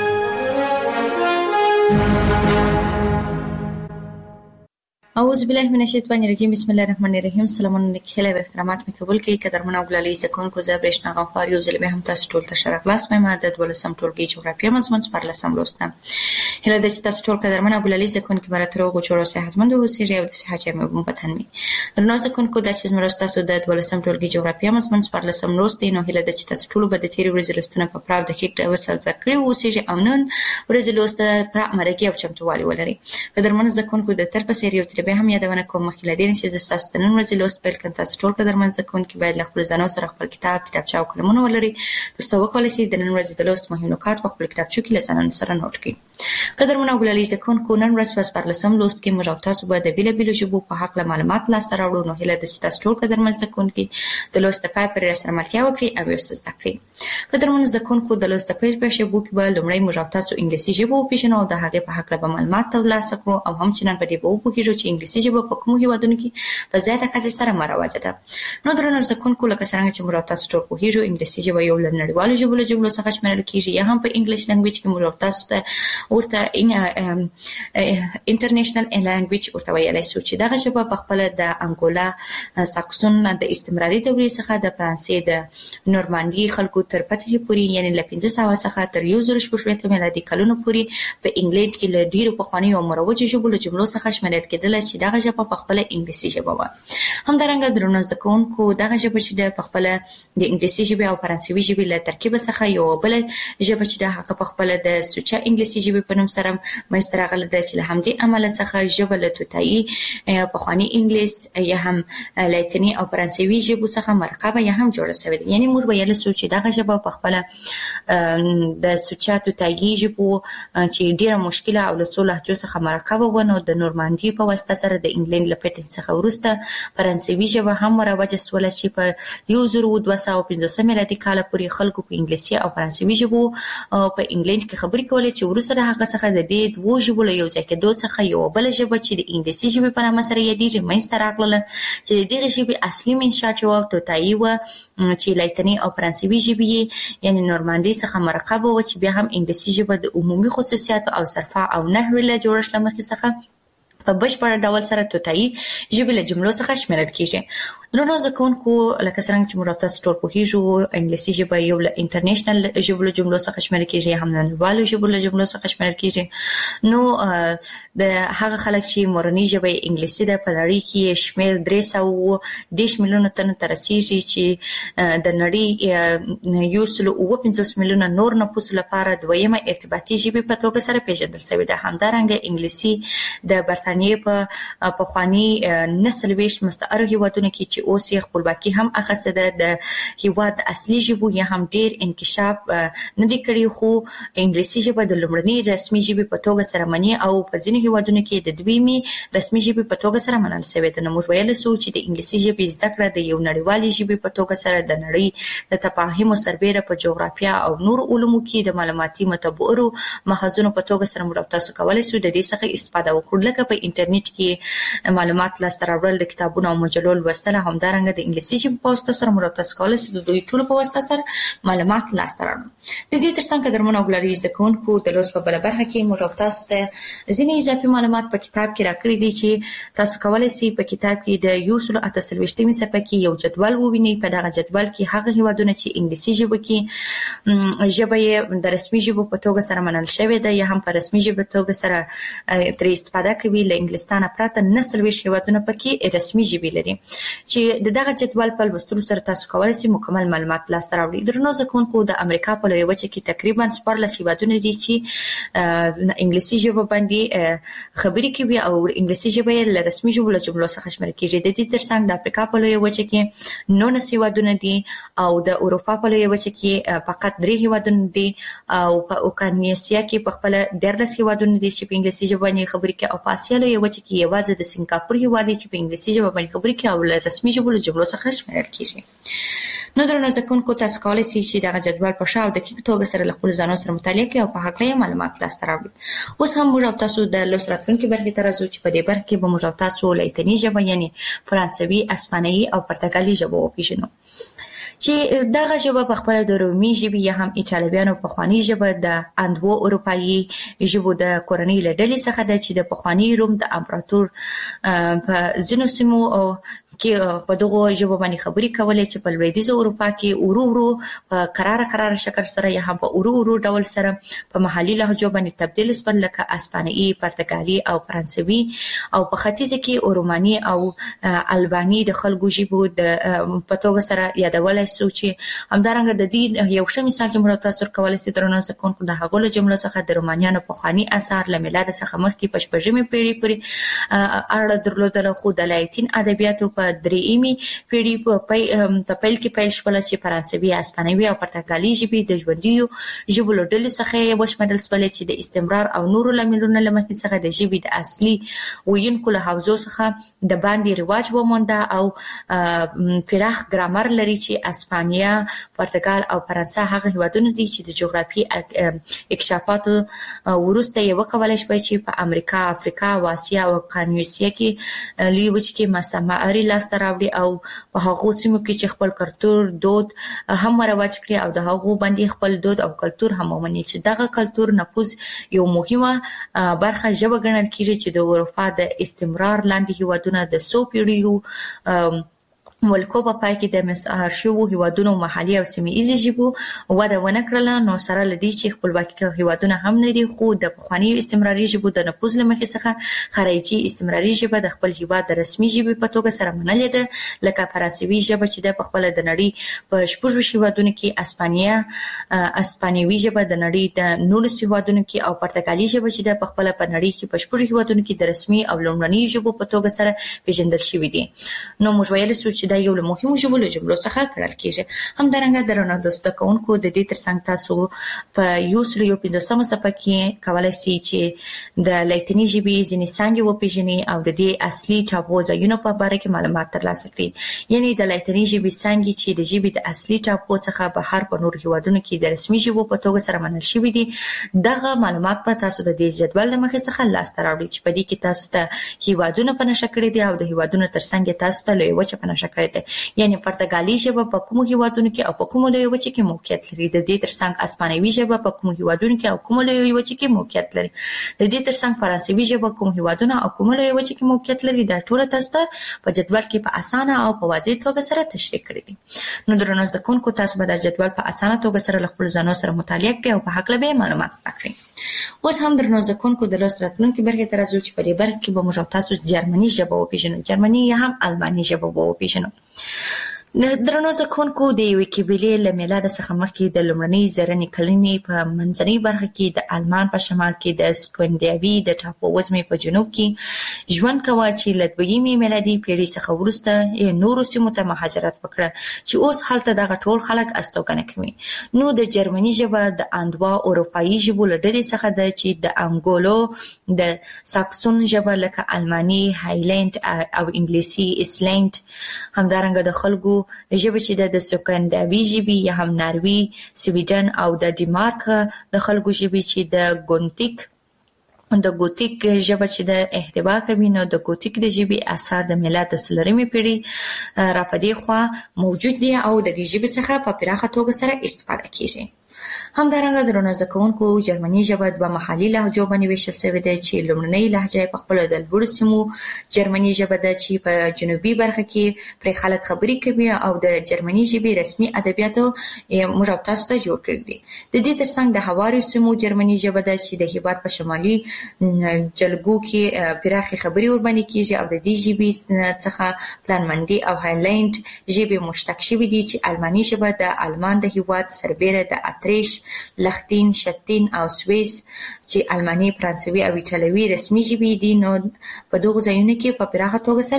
اعوذ بالله من الشیطان الرجیم بسم الله الرحمن الرحیم. سلامونه نیکهله و احترامات می قبول کړئ قدرمن اوګلالي زکونکو زبرشنا غفار یو ځل به هم تاسو ټول ته شرف لاس مې ماده ولسم ټولګي جغرافیه مضمون پر لسم لوستم. هله د تاسو ټول قدرمن اوګلالي زکونکو براتر او چورو صحتمند او سیری او د صحت چرمه په پتن می نو زکونکو د چیز مرسته سو د ولسم ټولګي جغرافیه مضمون پر لسم لوست نو هله د تاسو ټول به د تیری ورځ لوستنه په پراو د کیک د وسه ذکر او سیری او نن ورځ لوست پر مرګي او چمتووالي ولري. قدرمن زکونکو د تر په سیری او به هم یادونه کوم مخکې لدین چې تاسو د نن ورځې لوست پیل کړئ تاسو ټول قدرمن ځکونکي باید له خپل ځانو سره خپل کتاب کتابچه او قلمونه ولري. تاسو وکولای شئ د نن ورځې د لوست مهم نکات په خپل کتابچه کې لسانن سره نوٹ کړئ. قدرمن اوګلالي ځکونکو نن ورځ په لسم لوست کې موږ تاسو به د بیل بیل ژبو په حق له معلومات لاسته راوړو. نو هله د تاسو ټول قدرمن ځکونکي د لوست په پای پر سره ملتیا وکړي او یې زده کړئ. قدرمن ځکونکو د لوست په پای ژبو کې به لومړی موږ تاسو انګلیسي ژبه وپیژنو او د هغه په حق له معلومات ترلاسه کړو او هم چې نن په دې به وپوهیږو چې انګلیسي ژبه په کومو هیوادونو کې په زیاته کچه سره مروجه ده. نو درنو زکونکو لکه څنګه چې موږ تاسو ټول پوهیږو انګلیسي ژبه یو له نړیوالو ژبو له جملو څخه شمیرل کیږي یا هم په انګلیش لنګویج کې موږ تاسو ته ورته انټرنیشنل لنګویج ورته ویلای شو چې دغه ژبه په خپل د انګولا ساکسون د استمراري دورې څخه د فرانسې د نورماندي خلکو تر پته پوري یعنی له پنځه سوه څخه تر یو زر شپږ میلادي کلونو پوري په انګلیش کې له ډیرو پخواني او مروجو ژبو له جملو څخه شمیرل کېدل چې دغه ژبه په خپل انګلیسي ژبه و. همدارنګه درنو زکونکو دغه ژبه چې د خپل د انګلیسي ژبه او فرانسوي ژبه له ترکیب څخه یو بل ژبه چې د حق په خپل د سوچا انګلیسي ژبه په نوم سره مستر غل د چې له همدې عمل څخه ژبه له توتایي په خواني انګلیس یا هم لاتینی او فرانسوي ژبه څخه مرکبه یا هم جوړه شوې ده. یعنی موږ ویل سوچ دغه ژبه په خپل د سوچا توتایي ژبه چې ډیره مشکله او له څو لهجو څخه مرکبه ونه د نورماندي په واسطه سره د انګلند لپاره څخه ورسته فرانسوي ژبه هم مروجه شول چې په یو زر دوه سوه پنځوس میلادي کال پورې خلکو په انګلیسي او فرانسوي ژبه په انګلند کې خبرې کولې چې ورسره هغه څخه د دې دوه ژبو له یو ځای کېدو څخه یو بل ژبه چې د انګلیسي ژبې په نامه سره یادېږي منځته راغله چې دغه ژبې اصلي منشا چې و توتایي و چې لاتینی او فرانسوي ژبې یعنی نورماندي څخه مرکب و چې بیا هم انګلیسي ژبه د عمومي خصوصیات او صرفه او نحوی له جوړښت لمخې څخه په بشپړ ډول سره توتایي ژبې له جملو څخه شمیرل کیږي. درنو زکونکو لکه څنګه چې موږ تاسو ټول پوهیږو انګلیسي ژبه یو له انټرنیشنل ژبو له جملو څخه شمیرل کیږي هم نړیوالو ژبو له جملو څخه شمیرل کیږي. نو د هغه خلک چې مورنۍ ژبه انګلیسي ده په نړۍ کې شمیر درې سوه دیش میلیونه تنو ته رسیږي چې د نړۍ یو سل او پنځوس میلیونه نور نفوس لپاره دویمه ارتباطي ژبه په توګه سره پیژندل شوې ده. همدارنګه انګلیسي د برتانیې په پخوانی نسل ویش مستعمره هیوادونو کې چې اوس یې خپلواکي هم اخیسته ده د هیواد اصلي ژبو یا هم ډیر انکشاف نه دی کړی خو انګلیسي ژبه د لومړنۍ رسمي ژبې په توګه سره مني او په ځینو هیوادونو کې د دویمي رسمي ژبې په توګه سره منل شوې ده. نو موږ ویل سو چې د انګلیسي ژبې زده کړه د یو نړیوالې ژبې په توګه سره د نړۍ د تفاهم سربېره په جغرافیا او نور علومو کې د معلوماتي مطبوعو محاذونو په توګه سره موږ تاسو کولای شو د دې څخه استفاده وکړو لکه په انټرنیټ کې معلومات لاسته راوړل د کتابونو او مجلو لوستل همدارنګه د انګلیسي ژبې په واسطه سره موږ تاسو کولای شو د دوی ټول په واسطه سره معلومات لاسته راوړو. د دې ترڅنګ درمن اوګلاري زکونکو د لوست په بل برخه کې موږ تاسو ته ځینې اضافي معلومات په کتاب کې راکړي دي چې تاسو کولای شئ په کتاب کې د یو سل اته څلوېښتمې صفحه کې یو جدول ووینئ. په دغه جدول کې هغه هیوادونه چې انګلیسي ژبه کې ژبه یې د رسمي ژبو په توګه سره منل شوې ده یا هم په رسمي ژبه په توګه سره ترې استفاده کوي له انګلستانه پرته نه څلوېښت هیوادونه پکې رسمي ژبې لري چې د دغه جدول په لوستلو سره تاسو کولای شئ مکمل معلومات لاسته راوړئ. درنو زکونکو د امریکا په لویه وچه کې تقریبا څوارلس هیوادونه دي چې انګلیسي ژبه باندې خبرې کوي او انګلیسي ژبه یې له رسمي ژبو له جملو څخه شمیرل کیږي. د دې ترڅنګ د افریقا په لویه وچه کې نولس هیوادونه دي او د اروپا په لویه وچه کې فقط درې هیوادونه دي او په اوکانیسیا کې په خپل دیارلس هیوادونه دي چې په انګلیسي ژبه باندې خبرې کوي او په اسیا اسیالو یو چې کې یوازې د سنگاپور هیواد چې په انګلیسي ژبه باندې خبرې کوي او له رسمي ژبو جملو څخه شمیرل کیږي. نو درنو ځکونکو تاسو کولای شئ چې دغه جدول په شاو د کیک توګه سره خپل ځانو سره مطالعه کوي او په حق له معلومات لاس تراوړي. اوس هم موږ تاسو د لوستراتونکو برخه ته راځو چې په دې برخه کې به موږ تاسو لایتنی ژبه یعنی فرانسوي، اسپانوي او پرتګالي ژبه وپیژنو چې دغه ژبه په خپل د رومي ژبې یا هم ایټالویانو په خواني ژبه د اندو اروپایي ژبو د کورنۍ لړلې څخه ده چې د پخوانی روم د امپراتور په ځینو سیمو او کې په دغه ژبه باندې خبرې کولې چې په لویدیځ اروپا کې ورو ورو په قرار قرار شکل سره یا هم په ورو ورو ډول سره په محلي لهجو باندې تبدیل شول لکه اسپانوي، پرتګالي او فرانسوي او په ختیځ کې روماني او الباني د خلکو ژبو د په توګه سره یادولای شو چې همدارنګه د دې یو ښه مثال چې موږ تاسو کولای شئ درنو څخه د هغو جملو څخه د رومانیانو په خواني اثار له میلاد څخه مخکې په شپږمې پیړۍ پورې اړه درلودله، خو د لاتین ادبیاتو په درېیمې پیړۍ په پیل کې پیل شول چې فرانسوي، اسپانوي او پرتګالي ژبې د ژوندیو ژبو له ډلې څخه وشمېرل شول چې د استمرار او نورو لاملونو له مخې څخه د ژبې د اصلي ویونکو له حوزو څخه د باندې رواج ومونده او پراخ ګرامر لري چې اسپانیا، پرتګال او فرانسه هغه هیوادونه دي چې د جغرافي اکتشافاتو وروسته یې وکولای شوی چې په امریکا، افریقا او اسیا او اوقیانوسیا کې لوی وچ کې مستعمري لاس راوړي او په هغه سیمو کې چې خپل کلتور دود هم رواج کړي او د هغه باندې خپل دود او کلتور هم ومني چې دغه کلتور نفوذ یو مهمه برخه ژبه ګڼل کیږي چې د اروپا د استمرار لاندې هیوادونه د سو پیړیو ملکو په پای کې د مسعر شو هیوادونو محلي او سیمه‌ایزې ژبو وده ونه کړله. نو سره لدی چې خپلواکي هیوادونه هم نه دي خو د پخوانی استمراري ژبو د نفوذ لمخې څخه خارجي استمراري ژبه د خپل هیواد د رسمي ژبې په توګه سره منلې ده لکه فرانسوي ژبه چې د خپل د نړۍ په شپږ هیوادونو کې، اسپانیا اسپانوي ژبه د نړۍ د نولس هیوادونو کې او پرتګالي ژبه چې د خپل په نړۍ کې په شپږ هیوادونو کې د رسمي او لومړني ژبو په توګه سره پیژندل شوې دي. نو موږ ویل چې دا یو له مهمو ژبو له جملو څخه ګڼل کیږي. همدارنګه درنو دوستو کوونکو د دې ترڅنګ تاسو په یو سل یو پنځوسمه صفحه کې کولای شئ چې د لاتیني ژبې ځینې څانګې وپیژنئ او د دې اصلي ټاپو ځایونو په اړه کې معلومات ترلاسه کړئ. یعنی د لاتیني ژبې څانګې چې د ژبې د اصلي ټاپو څخه بهر په نور هیوادونو کې د رسمي ژبو په توګه سره منل شوي دي. دغه معلومات په تاسو د دې جدول د مخې څخه لاس ته راوړي چې په دې کې تاسو ته هیوادونه په نښه کړي دي او د هیوادونو ترڅنګ تاسو ته لوی وچه په نښه کړي دي. یعنی پرتګالي ژبه په کومو هیوادونو کې او په کومو لوی وچه کې موقعیت لري. د دې ترڅنګ اسپانوي ژبه په کومو هیوادونو کې او کومو لوی وچه کې موقعیت لري. د دې ترڅنګ فرانسوي ژبه کوم هیوادونه او کومو لوی وچه کې موقعیت لري. دا ټول تاسو ته په جدول کې په اسانه او په واضح توګه سره تشریح کړی دي. نو درنو زده کوونکو تاسو به دا جدول په اسانه توګه سره خپل ځانو سره مطالعه کړئ او په حق له معلومات زده کړئ. اوس هم درنو زده کوونکو د لوست راتلونکي برخه ته راځو چې په دې برخه کې به موږ تاسو جرمني ژبه وپیژنو، جرمني یا هم الماني ژبه وپیژنو. درنو زده کوونکو د یوې قبیلې له میلاد څخه مخکې د لومړنۍ زرینې کلنې په منځنۍ برخه کې د آلمان په شمال کې د سکاندیناوي د ټاپو وزمې په جنوب کې ژوند کاوه چې له دویمې میلادي پیړۍ څخه وروسته نورو سیمو ته مهاجرت وکړه چې اوس هلته دغه ټول خلک استوګنه کوي. نو د جرمني ژبه د اندوا اروپایي ژبو له ډلې څخه ده چې د انګولو د ساکسون ژبه لکه الماني، هایلند او انګلیسي ایسلند، همدارنګه د خلکو ژبه چې د سکاندیناوي ژبې یا هم ناروی، سویډن او د ډنمارک د خلکو ژبې چې د ګونتیک د ګوتیک ژبه چې د احتوا کوي. نو د ګوتیک د ژبې اثار د میلاد د څلورمې پیړۍ را په دې خوا موجود دي او د دې ژبې څخه په پراخه توګه سره استفاده کیږي. همدارنګه درنو زده کوونکو جرمني ژبه دوه محلي لهجو باندې ویشل شوې ده چې لومړنۍ لهجه په خپل د لوړو سیمو جرمني ژبه ده چې په جنوبي برخه کې پر خلک خبرې کوي او د جرمني ژبې رسمي ادبیاتو موږ تاسو ته جوړ کړی دي. د دې ترڅنګ د هوارو سیمو جرمني ژبه ده چې د هیواد په شمالي جلګو کې پراخه خبرې ور باندې کیږي او د دې ژبې څخه پلانمندي او هایلند ژبې مشتق شوي دي چې الماني ژبه د آلمان د هیواد سربېره د اتریش، لختین، شتین او سویس چې الماني فرانسوي او ایټالوي رسمي ژبې دي نو په دغه ځایونو کې په پراخه توګه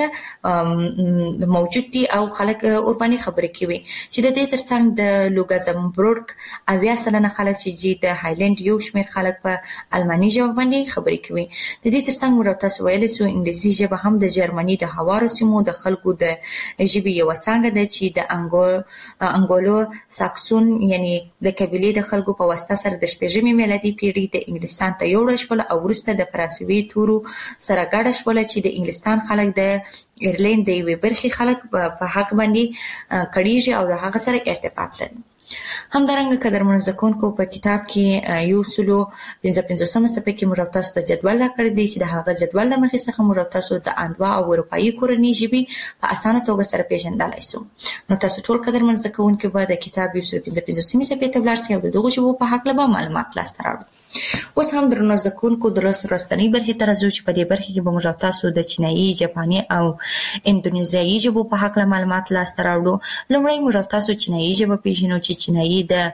سره موجود دي او خلک اورباني خبرې کوي چې د دې ترڅنګ د لوګزامبورګ اویا سلنه خلک چې د هایلند یو شمېر خلک په الماني ژبه باندې خبرې کوي د دې ترڅنګ موږ تاسو ویل سو انګلیسي ژبه هم د جرمني د هوارو سیمو د خلکو د ژبې یو څنګه ده چې د انګول انګولو ساکسون یعنی د قبيله د خلکو په واسطه سره د شپږمې میلادي پیړۍ د انګلستان ته یوړل شول او وروسته د فرانسوي تورو سره ګډ شول چې د انګلستان خلک د ایرلند د یوې برخې خلک په حق باندې کړيږي او د هغه سره ارتباط لري همدارنګه قدرمنو زکونکو په کتاب کې یو سلو پنځه پنځوسمه صفحه کې موږ تاسو ته جدول راکړی دی چې د هغه جدول د مخې څخه موږ تاسو د اندوا او اروپאי کورنۍ ژبې په اسانه توګه سره پیژندلای شو نو تاسو ټول قدرمنو زکونکو به د کتاب یو سلو پنځه پنځوسمه صفحه ته ولاړ شئ او دغه ژبو په حق له معلومات لاس ته راوړئ اوس هم درنو زکونکو درس راستنی برخه تر ازو چې په دې برخه کې به موږ تاسو د چینایي جاپاني او اندونیزیایي ژبو په حق له معلومات لاس ته راوړو لومړی موږ تاسو چینایي ژبه پیژنو چې چینایي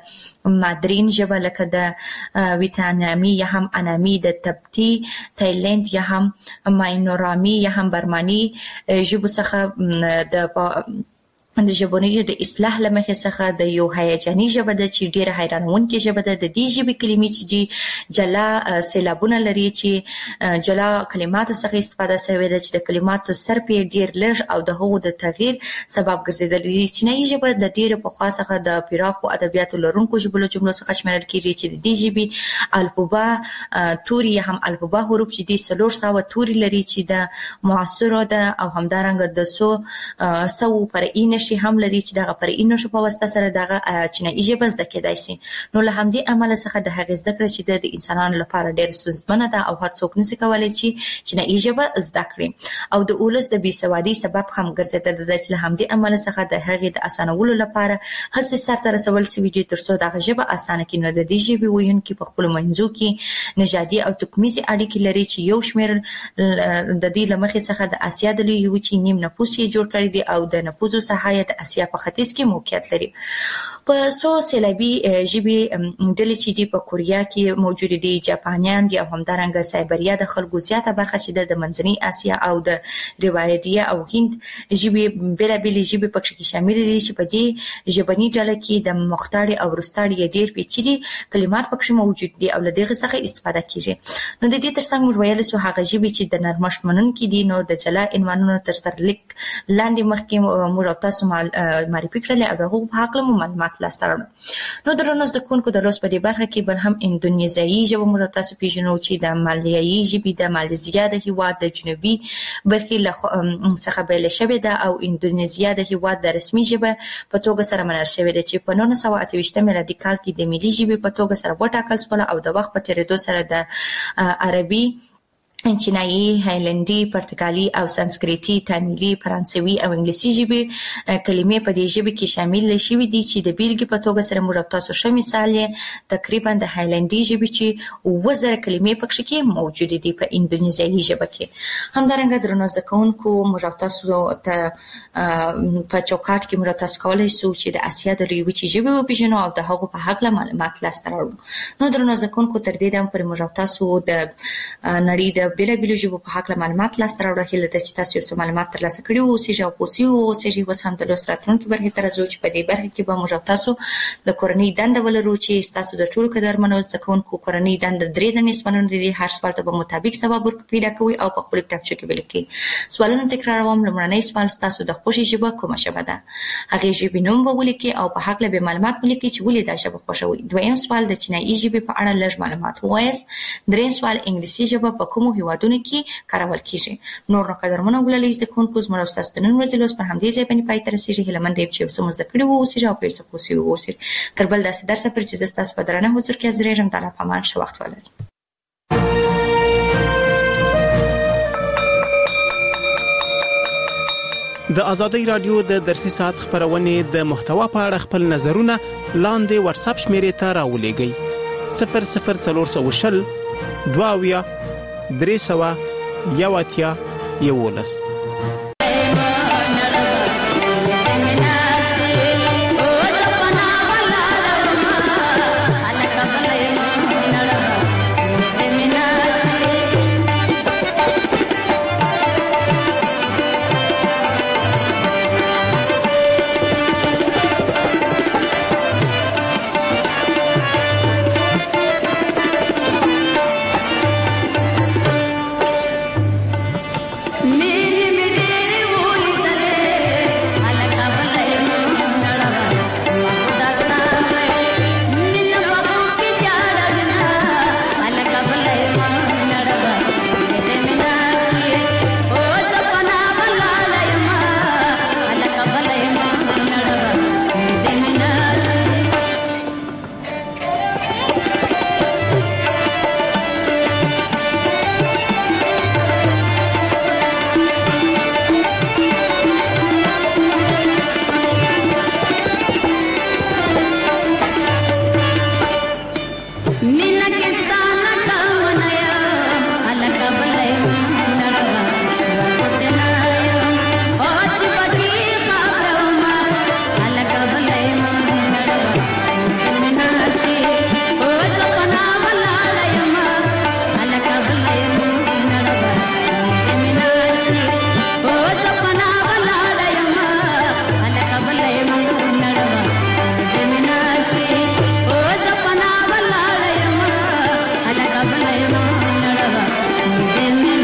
د مادرین ژبه لکه د ویتنامي یا هم انامي د تبتي تایلند یا هم ماینورامي یا هم برمانی ژبو څخه د د ژبونی د اصلاح لمخې څخه د یو هیجاني ژبه د چې ډیره حیرانونکې ژبه ده د دې ژبې کلمې چې دي جلا سیلابونه لري چې جلا کلماتو څخه استفاده شوې ده چې د کلماتو صرف ډیر لږ او د هغو د تغییر سبب ګرځیدلې دي چینایي ژبه د ډیره پخوا څخه د پراخو ادبیاتو لرونکو ژبو جملو څخه شمیرل کیږي چې د دې ژبې الفبا توري هم الفبا حروف چې دي څلور سوه توري لري چې د معاصره ده او همدارنګه د سو سو پر این شي هم لري چې دغه پر اینو شپه واسطه سره دغه چینایي ژبه زده کېدای شي نو له همدې عمل څخه د هغې زده کړه چې د انسانانو لپاره ډېر ستونزمنه ده او هر څوک نشي کولای چې چینایي ژبه زده کړي او د اولس د بېسوادۍ سبب هم ګرځېدلی دی چې له همدې عمل څخه د هغې د اسانولو لپاره هڅې سرته رسول شوي دي تر څو دغه ژبه اسانه کړي نو د دې ژبې ویونکي په خپلو منځو کې نژادي او توکمیزې اړیکې لري چې یو شمېر د دې له مخې څخه د اسیا د لویې وچې نیم نفوس یې جوړ کړی دی او د نفوسو ساحه د اسیا په ختیځ کې موقعیت لري په سو سیلابي ژبې ډلې چې دي په کوریا کې موجود دي جاپانیان دي او همدارنګه سایبریا د خلکو زیاته برخه چې د منځنۍ اسیا او د ریوایډیا او هند ژبې بېلابېلې ژبې پکې کې شامل دي چې په دې ژبني ډله کې د مختاړي او وروستاړي ډېر پیچلي کلمات پکې موجود دي او له دغه څخه استفاده کیږي نو د دې ترڅنګ موږ ویل سو هغه ژبې چې د نرمښت منونکي دي نو د جلا عنوانونو تر سرلیک لاندې مخکې موږ تاسو معرفي کړل او دغه په حق له معلومات لاس ته راوړل نو درنو زکونکو د روس په دې برخه کې بل هم اندونیزیایي ژبه موږ تاسو پیژنو چې د مالیایي ژبې د ماليزیا د هیواد د جنوبي برخې څخه بیل شوې ده او اندونیزیا د هیواد د رسمي ژبه په توګه سره منل شوې ده چې په نولس سوه اته ویشت میلادي کال کې د ملي ژبې په توګه سره وټاکل شوه او د وخت په تیریدو سره د عربي چینایي، هایلندي، پرتګالي او سانسکریتي، تاميلي، فرانسوي او انګلیسي ژبې کلمې په دې ژبه کې شامل شوي دي چې د بیلګې په توګه سره موږ تاسو ښه مثال یې تقریبا د هایلندي ژبې چې اووه زره کلمې پکې کې موجود دي په اندونیزیایي ژبه کې همدارنګه درنو زده کوونکو موږ تاسو ته په چوکاټ کې موږ تاسو کولای شو چې د اسیا د لویې وچې ژبې وپېژنو او د هغو په هکله معلومات لاسته راوړو نو درنو زده کوونکو تر دې دمه پورې موږ تاسو د نړۍ د بېلابېلو ژبو په هکله معلومات لاسته راوړل هیله ده چې تاسو یو څه معلومات ترلاسه کړي اوسئ او پوه اوسئ اوس هم د لوست راتلونکي برخې ته راځو چې په دې برخه کې به موږ تاسو د کورنۍ دنده ولرو چې ستاسو د ټولو قدرمنو زده کوونکو کورنۍ دنده درې دندې سوالونه لري هر سوال ته به مطابق ځواب پیدا کوئ او په خپل کتابچه کې ولیکئ سوالونه تکراروم لومړنی سوال ستاسو د خوښې ژبه کومه ژبه ده هغې ژبې نوم به ولیکئ او په هکله به معلومات ولیکئ چې ولې دا ژبه خوښوئ دویم سوال د چینایي ژبې په اړه لږ معلومات ووایاست دریم سوال انګلیسي ژبه په کومو هیوادونو کې کارول کیږي نور نو قدرمنو ګلالي زده کوونکو زموږ استاد د نن ورځې لوست پر همدې ځای باندې پای ته رسیږي هیله مند یم چې یو څه مو زده کړي واوسئ او په یو څه پوه سوي واوسئ تر بل داسې درسه پورې چې زه ستاسو په درانه حضور کې حاضرېږم د الله په امان ښه وخت ولرئ د ازادۍ رادیو د درسي ساعت خبرونه د محتوا په اړه خپل نظرونه لاندې واتس اپ شمیرې ته راولېږئ صفر صفر څلور سوه شل دوه اویا درې سوه یو اتیا یولس